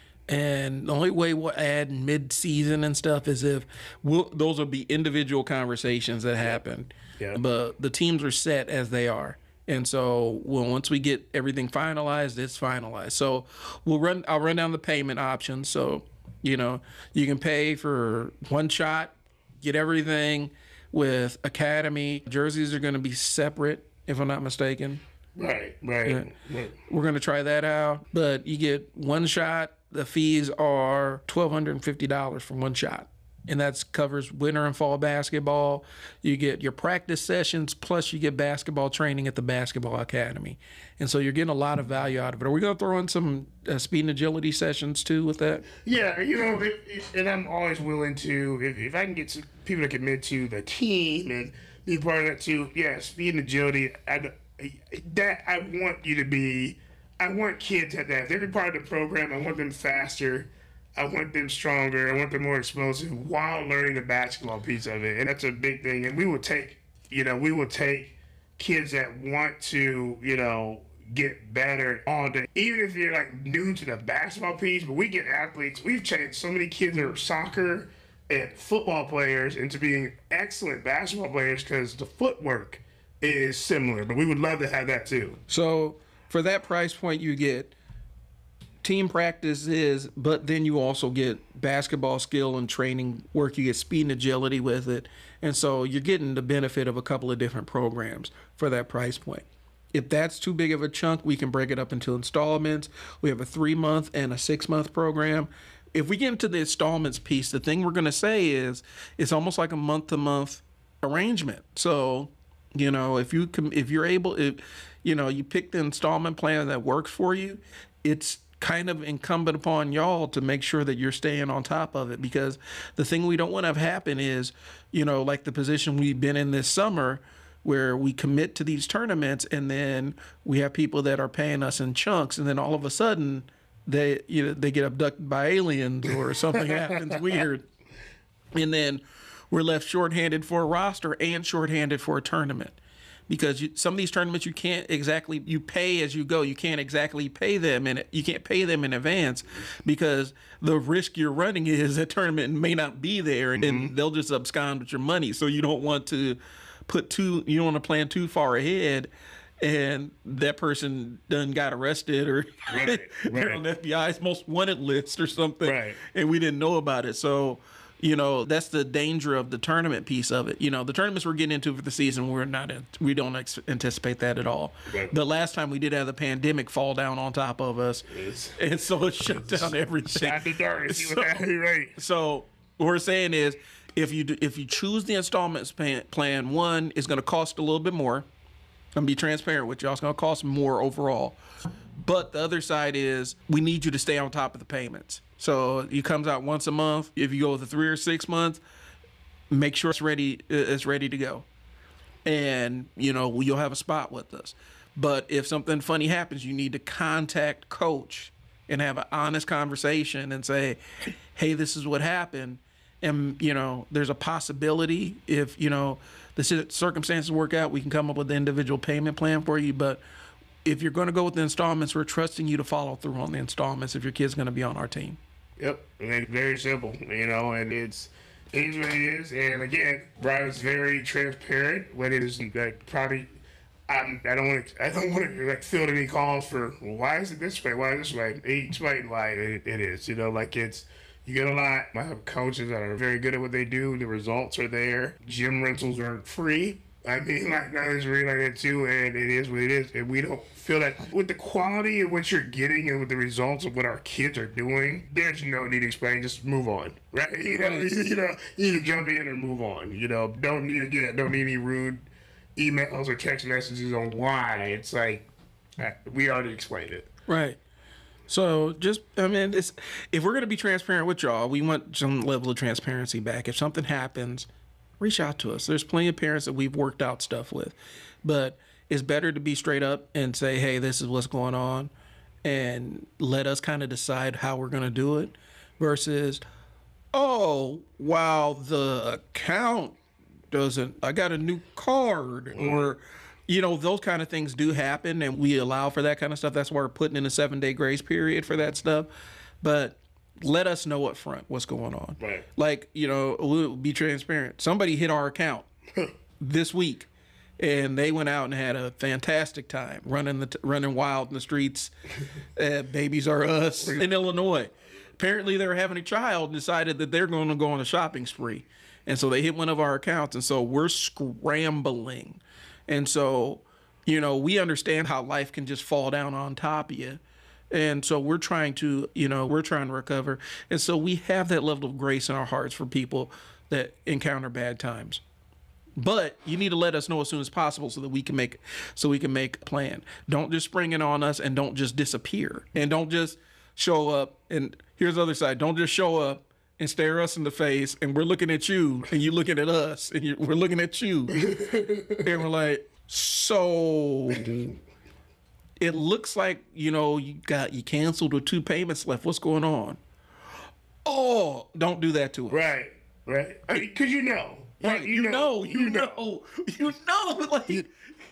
And the only way we'll add mid-season and stuff is if those will be individual conversations that happen. Yeah. But the teams are set as they are. And so once we get everything finalized, it's finalized. So I'll run down the payment options. So, you can pay for one shot, get everything with Academy. Jerseys are going to be separate, if I'm not mistaken. Right. Yeah. We're going to try that out. But you get one shot. The fees are $1,250 for one shot. And that covers winter and fall basketball. You get your practice sessions, plus you get basketball training at the basketball academy. And so you're getting a lot of value out of it. Are we going to throw in some speed and agility sessions too with that? Yeah, and I'm always willing to, if I can get some people to commit to the team and be part of that too, yeah, speed and agility, I want you to be I want kids at that. If they're part of the program, I want them faster. I want them stronger. I want them more explosive while learning the basketball piece of it. And that's a big thing. And we will take kids that want to, get better all day. Even if you're like new to the basketball piece, but we get athletes. We've changed so many kids that are soccer and football players into being excellent basketball players because the footwork is similar. But we would love to have that too. So for that price point, you get team practices, but then you also get basketball skill and training work. You get speed and agility with it. And so you're getting the benefit of a couple of different programs for that price point. If that's too big of a chunk, we can break it up into installments. We have a 3-month and a 6-month program. If we get into the installments piece, the thing we're going to say is it's almost like a month-to-month arrangement. So, if you're able, you pick the installment plan that works for you, it's kind of incumbent upon y'all to make sure that you're staying on top of it, because the thing we don't want to have happen is, like the position we've been in this summer, where we commit to these tournaments and then we have people that are paying us in chunks, and then all of a sudden they get abducted by aliens or something happens weird, and then we're left shorthanded for a roster and shorthanded for a tournament. Because some of these tournaments you pay as you go. You can't exactly pay them, and you can't pay them in advance, because the risk you're running is that tournament may not be there, and they'll just abscond with your money. So you don't want to plan too far ahead, and that person done got arrested or they're on the FBI's most wanted list or something, and we didn't know about it. So. That's the danger of the tournament piece of it. The tournaments we're getting into for the season, we don't anticipate that at all. Right. The last time we did have the pandemic fall down on top of us, and so it shut down everything. Shot the dark. So what we're saying is, if you choose the installments plan, one is going to cost a little bit more. I'm gonna be transparent with y'all. It's going to cost more overall. But the other side is we need you to stay on top of the payments. So it comes out once a month. If you go with the 3 or 6 months, make sure it's ready to go. And, you'll have a spot with us. But if something funny happens, you need to contact coach and have an honest conversation and say, hey, this is what happened. And, there's a possibility if, the circumstances work out, we can come up with the individual payment plan for you. But if you're going to go with the installments, we're trusting you to follow through on the installments if your kid's going to be on our team. Yep, and very simple, and it is what it is. And again, Brian's very transparent when it is like probably. I don't want to like field any calls for why is it this way? Why this way? He explained why it is. You get a lot. I have coaches that are very good at what they do. The results are there. Gym rentals are free. I mean, that is really like that too, and it is what it is. And we don't feel that with the quality of what you're getting and with the results of what our kids are doing, there's no need to explain. Just move on, right? You need to jump in and move on. Don't need any rude emails or text messages on why. It's like we already explained it, right? So if we're gonna be transparent with y'all, we want some level of transparency back. If something happens, reach out to us. There's plenty of parents that we've worked out stuff with, but it's better to be straight up and say, hey, this is what's going on, and let us kind of decide how we're going to do it, versus, oh, wow, the account I got a new card, or, those kind of things do happen, and we allow for that kind of stuff. That's why we're putting in a 7-day grace period for that stuff. But let us know up front what's going on. Right. Like, we'll be transparent. Somebody hit our account this week, and they went out and had a fantastic time running wild in the streets. Babies Are Us in Illinois. Apparently, they were having a child and decided that they're going to go on a shopping spree. And so they hit one of our accounts, and so we're scrambling. And so, we understand how life can just fall down on top of you. And so we're trying to recover. And so we have that level of grace in our hearts for people that encounter bad times. But you need to let us know as soon as possible so we can make a plan. Don't just spring it on us, and don't just disappear. And don't just show up. And here's the other side. Don't just show up and stare us in the face, and we're looking at you, and you looking at us, and we're looking at you. And we're like, so it looks like, you canceled with 2 payments left. What's going on? Oh, don't do that to us. Right. I mean, cause Right. You know. Like,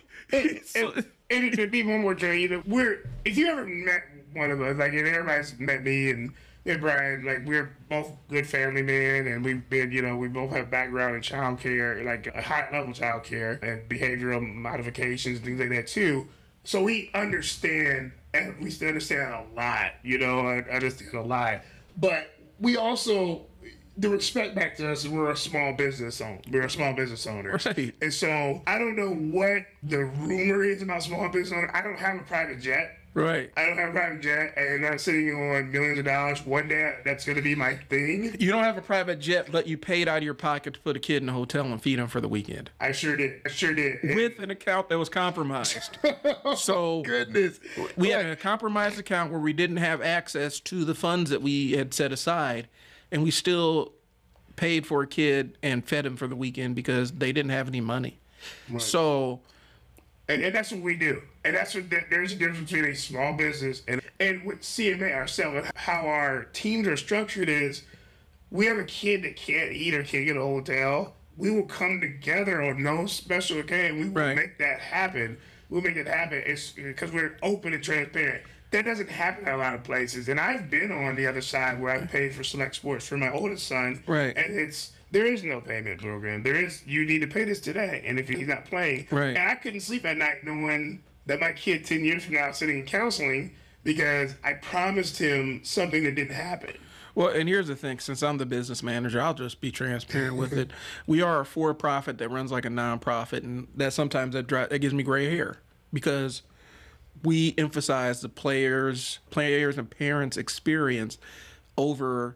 And to be one more thing, if you ever met one of us, like, and everybody's met me and Brian, like, we're both good family men, and we've been, we both have background in child care, like a high level child care and behavioral modifications, things like that too. So we understand, and we still understand a lot, I understand a lot. But we also, the respect back to us is we're a small business owner. Right. And so I don't know what the rumor is about small business owner. I don't have a private jet. Right. I don't have a private jet, and I'm sitting on millions of dollars. One day, that's going to be my thing. You don't have a private jet, but you paid out of your pocket to put a kid in a hotel and feed him for the weekend. I sure did. With an account that was compromised. So Goodness. we had a compromised account where we didn't have access to the funds that we had set aside, and we still paid for a kid and fed him for the weekend because they didn't have any money. Right. So... And that's what we do. And that's what there's a difference between a small business and with CMA ourselves, how our teams are structured is we have a kid that can't eat or can't get a hotel. We will come together on no special occasion. We will make that happen. We'll make it happen. It's because we're open and transparent. That doesn't happen in a lot of places. And I've been on the other side where I paid for select sports for my oldest son. Right. And there is no payment program. You need to pay this today. And if he's not playing, right. And I couldn't sleep at night knowing that my kid 10 years from now is sitting in counseling because I promised him something that didn't happen. Well, and here's the thing. Since I'm the business manager, I'll just be transparent with it. We are a for-profit that runs like a nonprofit, and that sometimes that gives me gray hair because we emphasize the players and parents' experience over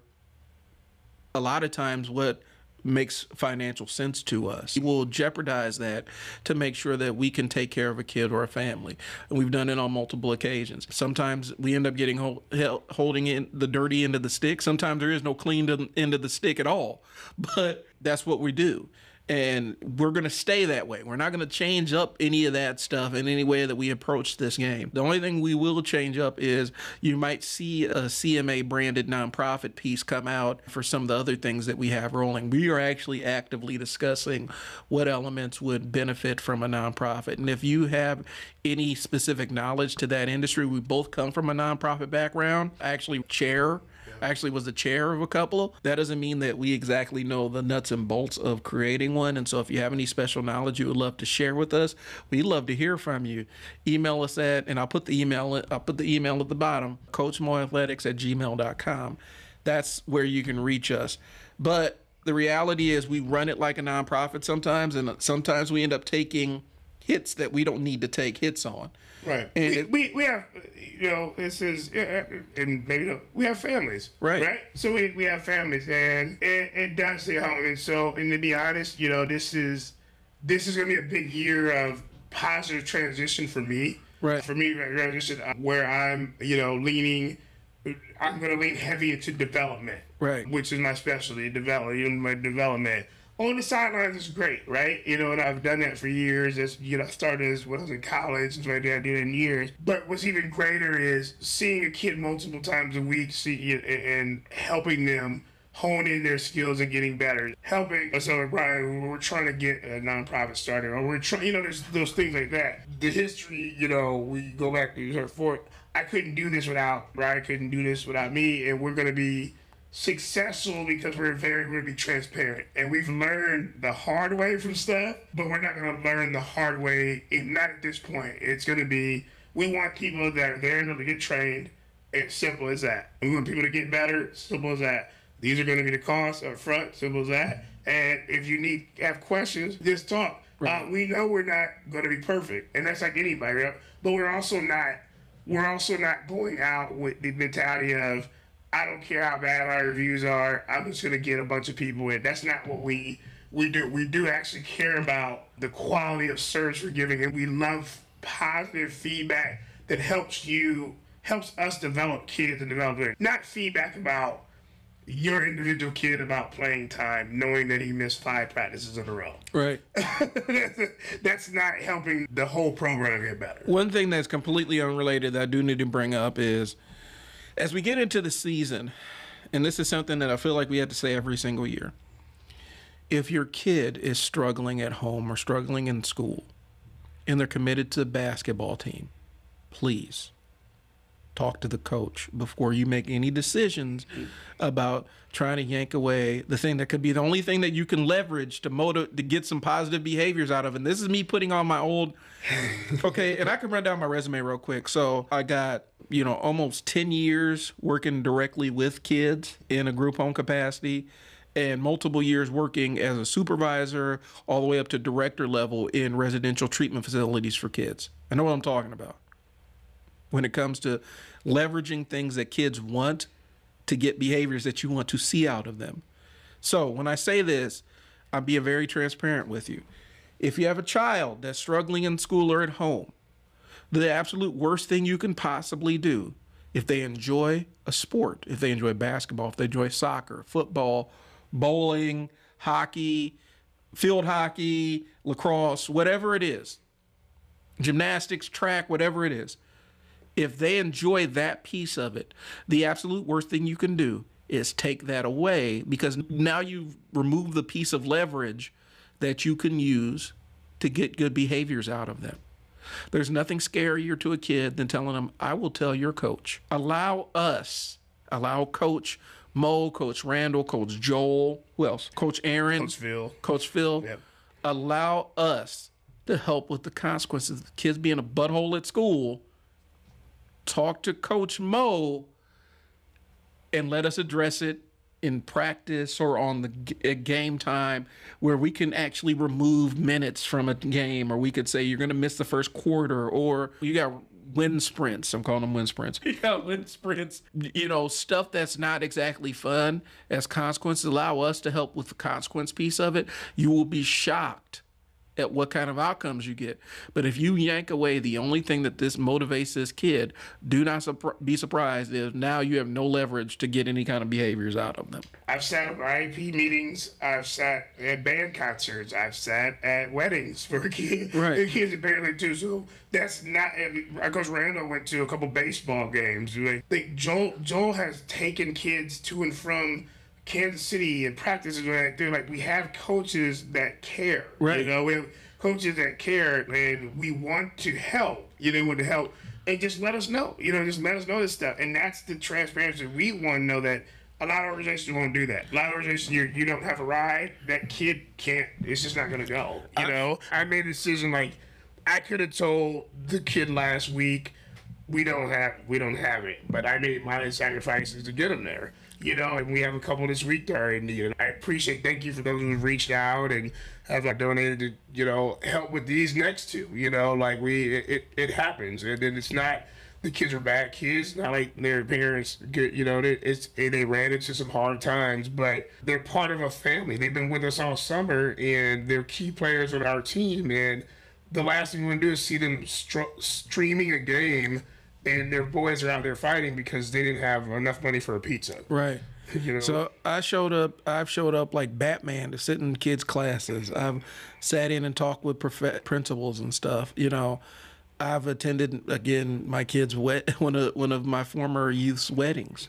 a lot of times what makes financial sense to us. We will jeopardize that to make sure that we can take care of a kid or a family. And we've done it on multiple occasions. Sometimes we end up getting holding in the dirty end of the stick. Sometimes there is no clean end of the stick at all. But that's what we do. And we're going to stay that way. We're not going to change up any of that stuff in any way that we approach this game. The only thing we will change up is you might see a CMA branded nonprofit piece come out for some of the other things that we have rolling. We are actually actively discussing what elements would benefit from a nonprofit. And if you have any specific knowledge to that industry, we both come from a nonprofit background. I actually was the chair of a couple. That doesn't mean that we exactly know the nuts and bolts of creating one. And so if you have any special knowledge you would love to share with us, we'd love to hear from you. Email us and I'll put the email at the bottom, coachmoathletics@gmail.com. That's where you can reach us. But the reality is we run it like a nonprofit sometimes, and sometimes we end up taking hits that we don't need to take hits on. Right. And we have, and maybe we have families. Right. So we have families, and it does stay home. And so, and to be honest, this is going to be a big year of positive transition for me. Right. For me, transition where I'm, leaning. I'm going to lean heavy into development. Right. Which is my specialty, development. On the sidelines is great, right? And I've done that for years. I started when I was in college, and I did it in years. But what's even greater is seeing a kid multiple times a week, and helping them hone in their skills and getting better. Helping us over Brian, we're trying to get a nonprofit started, or we're trying, there's those things like that. The history, we go back to Fort. I couldn't do this without Brian. Couldn't do this without me, and we're going to be successful because we're going to be transparent, and we've learned the hard way from stuff, but we're not going to learn the hard way, not at this point. It's going to be, we want people that are there to get trained. It's simple as that. We want people to get better. Simple as that. These are going to be the costs up front. Simple as that. And if you have questions, just talk. Right. We know we're not going to be perfect, and that's like anybody, right? But we're also not going out with the mentality of, I don't care how bad our reviews are, I'm just going to get a bunch of people in. That's not what we do. We do actually care about the quality of service we're giving, and we love positive feedback that helps us develop kids and develop it. Not feedback about, your individual kid about playing time, knowing that he missed 5 practices in a row. Right. That's not helping the whole program get better. One thing that's completely unrelated that I do need to bring up is as we get into the season, and this is something that I feel like we have to say every single year, if your kid is struggling at home or struggling in school and they're committed to the basketball team, please talk to the coach before you make any decisions about trying to yank away the thing that could be the only thing that you can leverage to get some positive behaviors out of. And this is me putting on my old, okay, and I can run down my resume real quick. So I got, almost 10 years working directly with kids in a group home capacity and multiple years working as a supervisor all the way up to director level in residential treatment facilities for kids. I know what I'm talking about when it comes to leveraging things that kids want to get behaviors that you want to see out of them. So when I say this, I'm being very transparent with you. If you have a child that's struggling in school or at home, the absolute worst thing you can possibly do, if they enjoy a sport, if they enjoy basketball, if they enjoy soccer, football, bowling, hockey, field hockey, lacrosse, whatever it is, gymnastics, track, whatever it is, if they enjoy that piece of it, the absolute worst thing you can do is take that away, because now you've removed the piece of leverage that you can use to get good behaviors out of them. There's nothing scarier to a kid than telling them, I will tell your coach. Allow Coach Mo, Coach Randall, Coach Joel, who else? Coach Aaron. Coach Phil. Yep. Allow us to help with the consequences of the kids being a butthole at school. Talk to Coach Mo and let us address it in practice or on the game time, where we can actually remove minutes from a game, or we could say you're going to miss the first quarter, or you got wind sprints. I'm calling them wind sprints. You got wind sprints, stuff that's not exactly fun as consequences. Allow us to help with the consequence piece of it. You will be shocked at what kind of outcomes you get. But if you yank away the only thing that this motivates this kid, do not be surprised if now you have no leverage to get any kind of behaviors out of them. I've sat at IEP meetings. I've sat at band concerts. I've sat at weddings for kids. Right. Kids apparently too. So that's not. Coach Randall went to a couple baseball games. Like Joel has taken kids to and from Kansas City and practices. They're like, we have coaches that care. Right. We have coaches that care, and we want to help. Want to help, and just let us know. Just let us know this stuff, and that's the transparency we want to know. That a lot of organizations won't do that. A lot of organizations, you don't have a ride. That kid can't. It's just not going to go. I made a decision. Like, I could have told the kid last week, we don't have it, but I made my sacrifices to get him there. And we have a couple this week that are in need. I thank you for those who reached out and have donated to, help with these next two. It happens. And then it's not, the kids are bad kids, not like their parents good, they ran into some hard times, but they're part of a family. They've been with us all summer, and they're key players on our team. And the last thing we want to do is see them streaming a game and their boys are out there fighting because they didn't have enough money for a pizza. Right. So I've showed up like Batman to sit in kids' classes. I've sat in and talked with principals and stuff. I've attended, again, my kids' one of my former youth's weddings.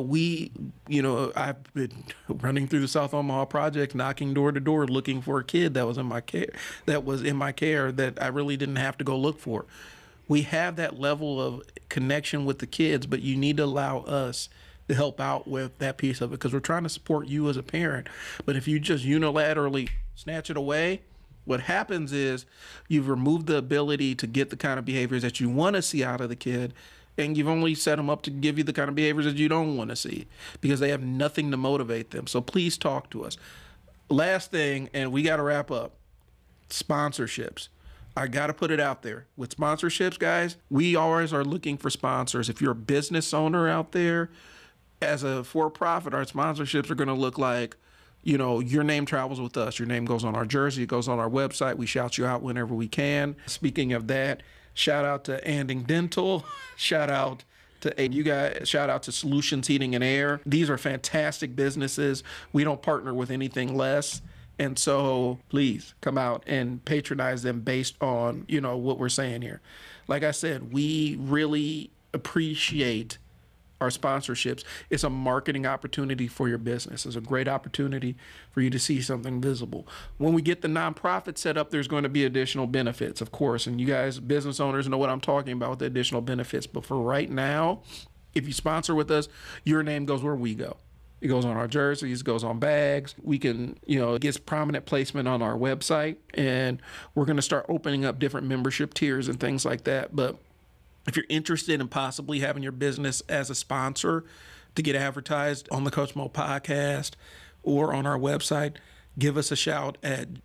I've been running through the South Omaha project, knocking door to door, looking for a kid that was in my care, that I really didn't have to go look for. We have that level of connection with the kids, but you need to allow us to help out with that piece of it, because we're trying to support you as a parent. But if you just unilaterally snatch it away, what happens is you've removed the ability to get the kind of behaviors that you want to see out of the kid, and you've only set them up to give you the kind of behaviors that you don't want to see, because they have nothing to motivate them. So please talk to us. Last thing, and we got to wrap up, sponsorships. I got to put it out there. With sponsorships, guys, we always are looking for sponsors. If you're a business owner out there, as a for-profit, our sponsorships are going to look like, your name travels with us. Your name goes on our jersey. It goes on our website. We shout you out whenever we can. Speaking of that, shout out to Anding Dental. Shout out to you guys. Shout out to Solutions Heating and Air. These are fantastic businesses. We don't partner with anything less. And so please come out and patronize them based on, what we're saying here. Like I said, we really appreciate our sponsorships. It's a marketing opportunity for your business. It's a great opportunity for you to see something visible. When we get the nonprofit set up, there's going to be additional benefits, of course. And you guys, business owners, know what I'm talking about with the additional benefits. But for right now, if you sponsor with us, your name goes where we go. It goes on our jerseys, goes on bags. We can, it gets prominent placement on our website. And we're going to start opening up different membership tiers and things like that. But if you're interested in possibly having your business as a sponsor to get advertised on the Coach Mo podcast or on our website, give us a shout at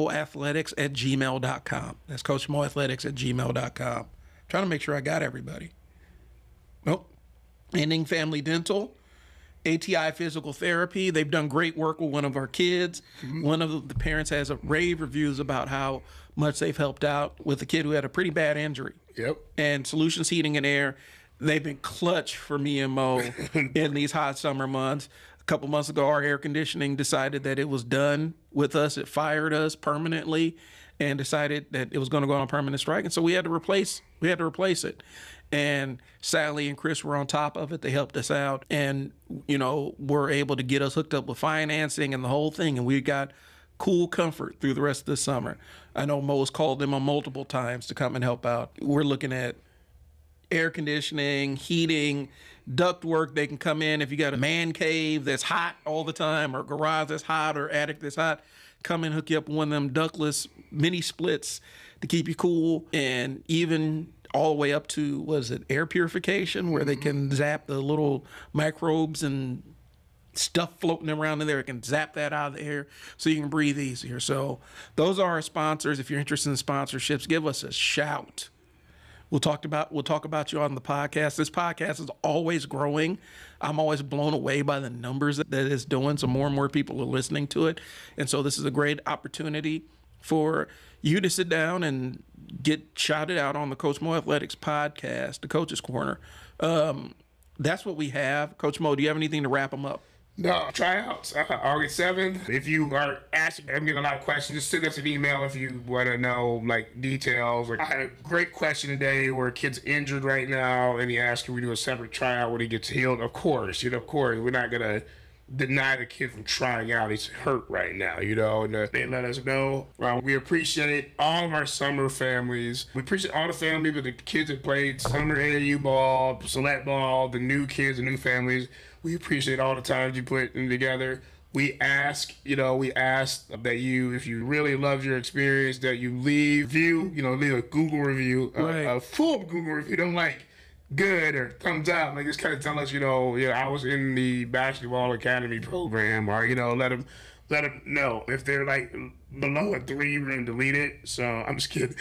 coachmoathletics@gmail.com. That's coachmoathletics@gmail.com. Trying to make sure I got everybody. Nope. Ending Family Dental, ATI Physical Therapy. They've done great work with one of our kids. One of the parents has rave reviews about how much they've helped out with a kid who had a pretty bad injury. Yep. And Solutions Heating and Air, they've been clutch for me and Mo in these hot summer months. A couple months ago, our air conditioning decided that it was done with us. It fired us permanently and decided that it was going to go on permanent strike. And so we had to replace it. And Sally and Chris were on top of it. They helped us out and, were able to get us hooked up with financing and the whole thing. And we got cool comfort through the rest of the summer. I know Mo's called them on multiple times to come and help out. We're looking at air conditioning, heating, duct work. They can come in if you got a man cave that's hot all the time, or garage that's hot, or attic that's hot. Come and hook you up with one of them ductless mini splits to keep you cool, and even all the way up to, air purification, where they can zap the little microbes and stuff floating around in there. It can zap that out of the air so you can breathe easier. So those are our sponsors. If you're interested in sponsorships, give us a shout. We'll talk about you on the podcast. This podcast is always growing. I'm always blown away by the numbers that it's doing. So more and more people are listening to it. And so this is a great opportunity for you to sit down and get shouted out on the Coach Mo Athletics podcast, the Coach's Corner. That's what we have. Coach Mo, do you have anything to wrap them up? No, tryouts, August 7th. If you are asking, I'm getting a lot of questions, just send us an email if you want to know, details. I had a great question today where a kid's injured right now, and he asked, can we do a separate tryout when he gets healed? Of course, we're not going to deny the kid from trying out. He's hurt right now, and they let us know. We appreciate all of our summer families. We appreciate all the families with the kids that played summer AAU ball, select ball, the new kids, the new families. We appreciate all the times you put them together. We ask that you, if you really love your experience, that you leave a Google review, right. A full Google review. Don't good or thumbs up. Just kind of tell us, I was in the basketball academy program, or let them know if they're below a 3, we're gonna delete it. So I'm just kidding.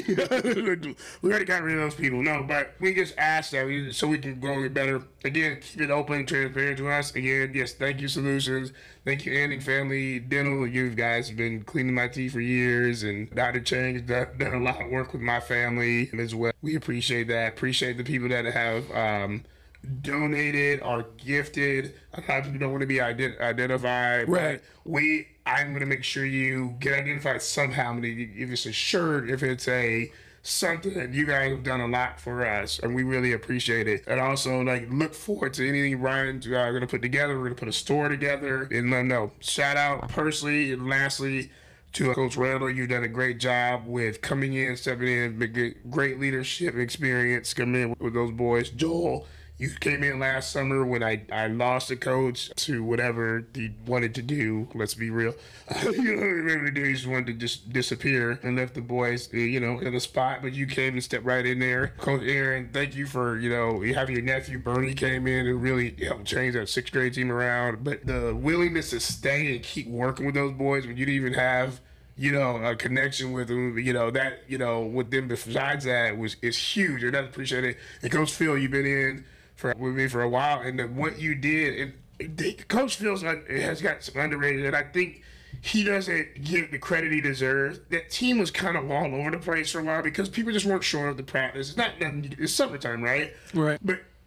We already got rid of those people. No, but we just ask that so we can grow it better. Again, keep it open, transparent to us. Again, yes, thank you, Solutions. Thank you, Ending Family Dental. You guys have been cleaning my teeth for years, and Dr. Chang has done a lot of work with my family as well. We appreciate that. Appreciate the people that have donated or gifted. A lot of people don't want to be identified. Right. I'm going to make sure you get identified somehow. If it's a shirt, if it's something, you guys have done a lot for us, and we really appreciate it. And also, look forward to anything Ryan's going to put together. We're going to put a store together, and let them know. Shout out personally and lastly to Coach Randall. You've done a great job with coming in, stepping in, great leadership experience coming in with those boys. Joel, you came in last summer when I lost a coach to whatever he wanted to do. Let's be real. Remember he just wanted to just disappear and left the boys, in the spot. But you came and stepped right in there. Coach Aaron, thank you for, having your nephew Bernie came in and really helped change that 6th grade team around. But the willingness to stay and keep working with those boys when you didn't even have a connection with them, with them besides that is huge. And I appreciate it. And Coach Phil, you've been with me for a while, and what you did, and Coach Phil has got some underrated, and I think he doesn't give the credit he deserves. That team was kind of all over the place for a while because people just weren't showing up to practice. It's summertime, right? Right. But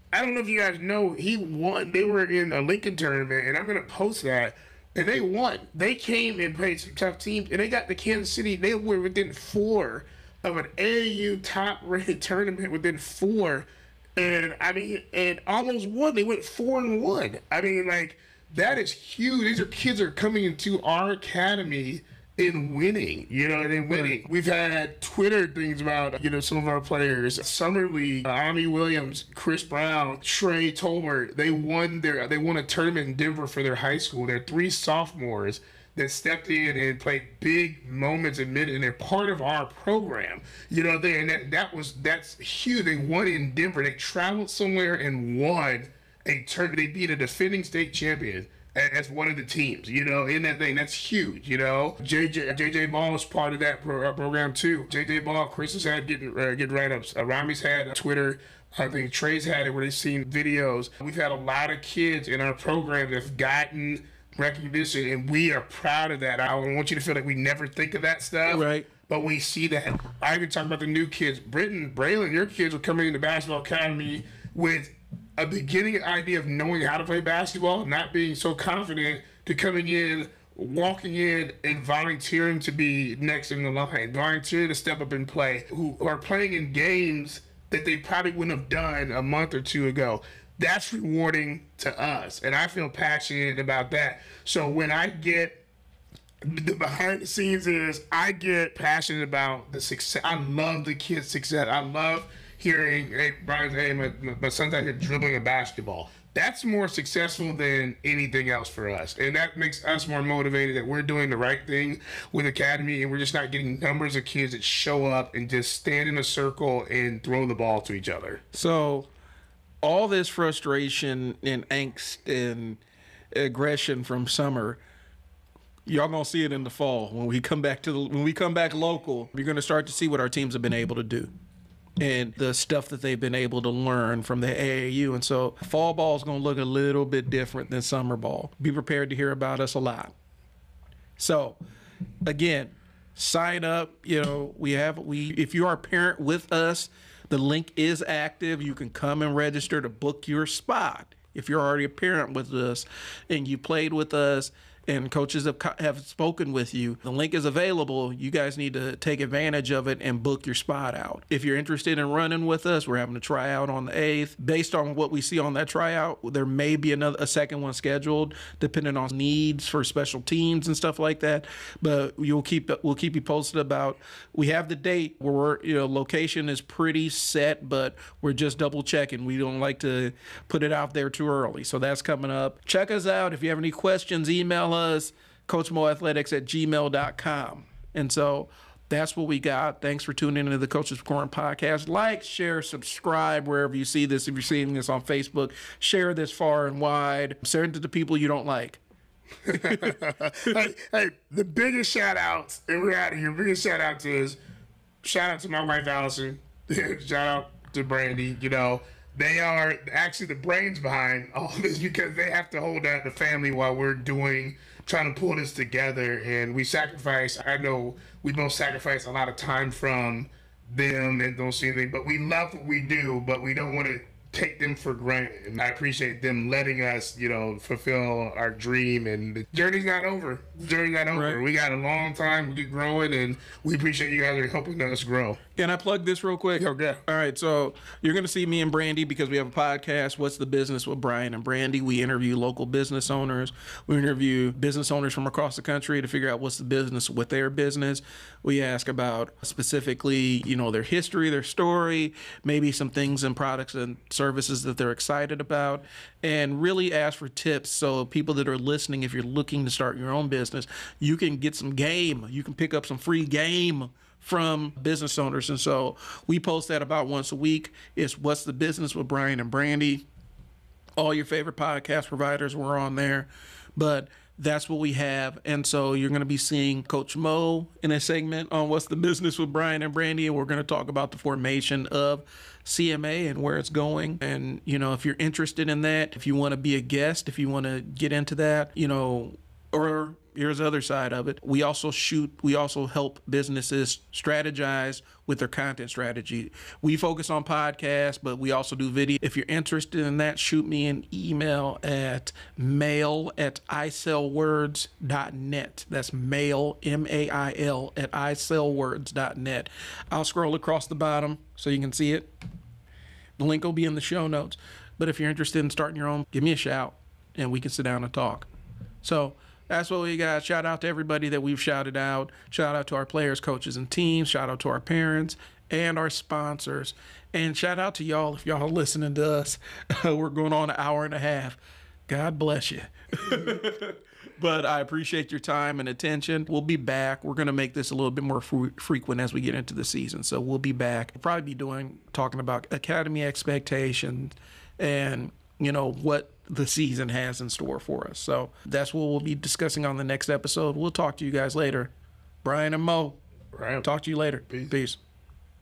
I don't know if you guys know, he won. They were in a Lincoln tournament, and I'm gonna post that. And they won. They came and played some tough teams, and they got the Kansas City. They were within 4 of an AAU top-rated tournament, within 4, and I mean, and almost won. They went 4-1. I mean, like, that is huge. These are kids that are coming into our academy in winning, and winning. We've had Twitter things about, some of our players. Summer League, Ami Williams, Chris Brown, Trey Tolbert, they won a tournament in Denver for their high school. They're 3 sophomores that stepped in and played big moments and they're part of our program. That's huge. They won in Denver. They traveled somewhere and won a tournament. They beat a defending state champion as one of the teams, in that thing. That's huge, JJ Ball is part of that program too. JJ Ball, Chris has had getting write-ups. Rami's had Twitter. I think Trey's had it where they've seen videos. We've had a lot of kids in our program that have gotten recognition, and we are proud of that. I don't want you to feel like we never think of that stuff. Right. But we see that. I even talk about the new kids. Britton, Braylon, your kids are coming into basketball academy with a beginning idea of knowing how to play basketball, not being so confident, to coming in, walking in, and volunteering to be next in the line, volunteering to step up and play, who are playing in games that they probably wouldn't have done a month or 2 ago. That's rewarding to us, and I feel passionate about that. So when I get the behind the scenes I get passionate about the success. I love the kids' success. I love hearing, hey, Brian, hey, my son's out here dribbling a basketball. That's more successful than anything else for us. And that makes us more motivated that we're doing the right thing with Academy, and we're just not getting numbers of kids that show up and just stand in a circle and throw the ball to each other. So all this frustration and angst and aggression from summer, y'all gonna see it in the fall when we come back local. You're gonna start to see what our teams have been able to do and the stuff that they've been able to learn from the AAU. And so fall ball is going to look a little bit different than summer ball. Be prepared to hear about us a lot. So again, sign up. If you are a parent with us, the link is active. You can come and register to book your spot. If you're already a parent with us and you played with us and coaches have spoken with you, the link is available. You guys need to take advantage of it and book your spot out. If you're interested in running with us, we're having a tryout on the 8th. Based on what we see on that tryout, there may be a second one scheduled, depending on needs for special teams and stuff like that. But we'll keep you posted about. We have the date where location is pretty set, but we're just double checking. We don't like to put it out there too early, so that's coming up. Check us out. If you have any questions, email us, coachmoathletics@gmail.com. And so that's what we got. Thanks for tuning into the Coaches Corner podcast. Like, share, subscribe wherever you see this. If you're seeing this on Facebook, share this far and wide. Send it to the people you don't like. hey, the biggest shout outs, and we're out of here. Biggest shout outs is shout out to my wife Allison. Shout out to Brandy. They are actually the brains behind all this because they have to hold down the family while we're trying to pull this together. And I know we both sacrifice a lot of time from them and don't see anything, but we love what we do, but we don't want to take them for granted. And I appreciate them letting us, fulfill our dream. And the journey's not over. Right. We got a long time to keep growing, and we appreciate you guys are helping us grow. Can I plug this real quick? Okay. All right. So you're going to see me and Brandy because we have a podcast, What's the Business with Brian and Brandy. We interview local business owners. We interview business owners from across the country to figure out what's the business with their business. We ask about specifically, their history, their story, maybe some things and products and services that they're excited about, and really ask for tips. So people that are listening, if you're looking to start your own business, you can get some game. You can pick up some free game from business owners. And so we post that about once a week. It's What's the Business with Brian and Brandy. All your favorite podcast providers were on there, but that's what we have. And so you're going to be seeing Coach Mo in a segment on What's the Business with Brian and Brandy. And we're going to talk about the formation of CMA and where it's going. And, if you're interested in that, if you want to be a guest, if you want to get into that, or here's the other side of it. We also help businesses strategize with their content strategy. We focus on podcasts, but we also do video. If you're interested in that, shoot me an email at mail@isellwords.net. That's mail, MAIL, at isellwords.net. I'll scroll across the bottom so you can see it. The link will be in the show notes. But if you're interested in starting your own, give me a shout and we can sit down and talk. So that's what we got. Shout out to everybody that we've shouted out. Shout out to our players, coaches, and teams. Shout out to our parents and our sponsors. And shout out to y'all if y'all are listening to us. We're going on an hour and a half. God bless you. But I appreciate your time and attention. We'll be back. We're going to make this a little bit more frequent as we get into the season. So we'll be back. We'll probably be talking about academy expectations and, what the season has in store for us. So that's what we'll be discussing on the next episode. We'll talk to you guys later. Brian and Mo, Right. Talk to you later. Peace. Peace.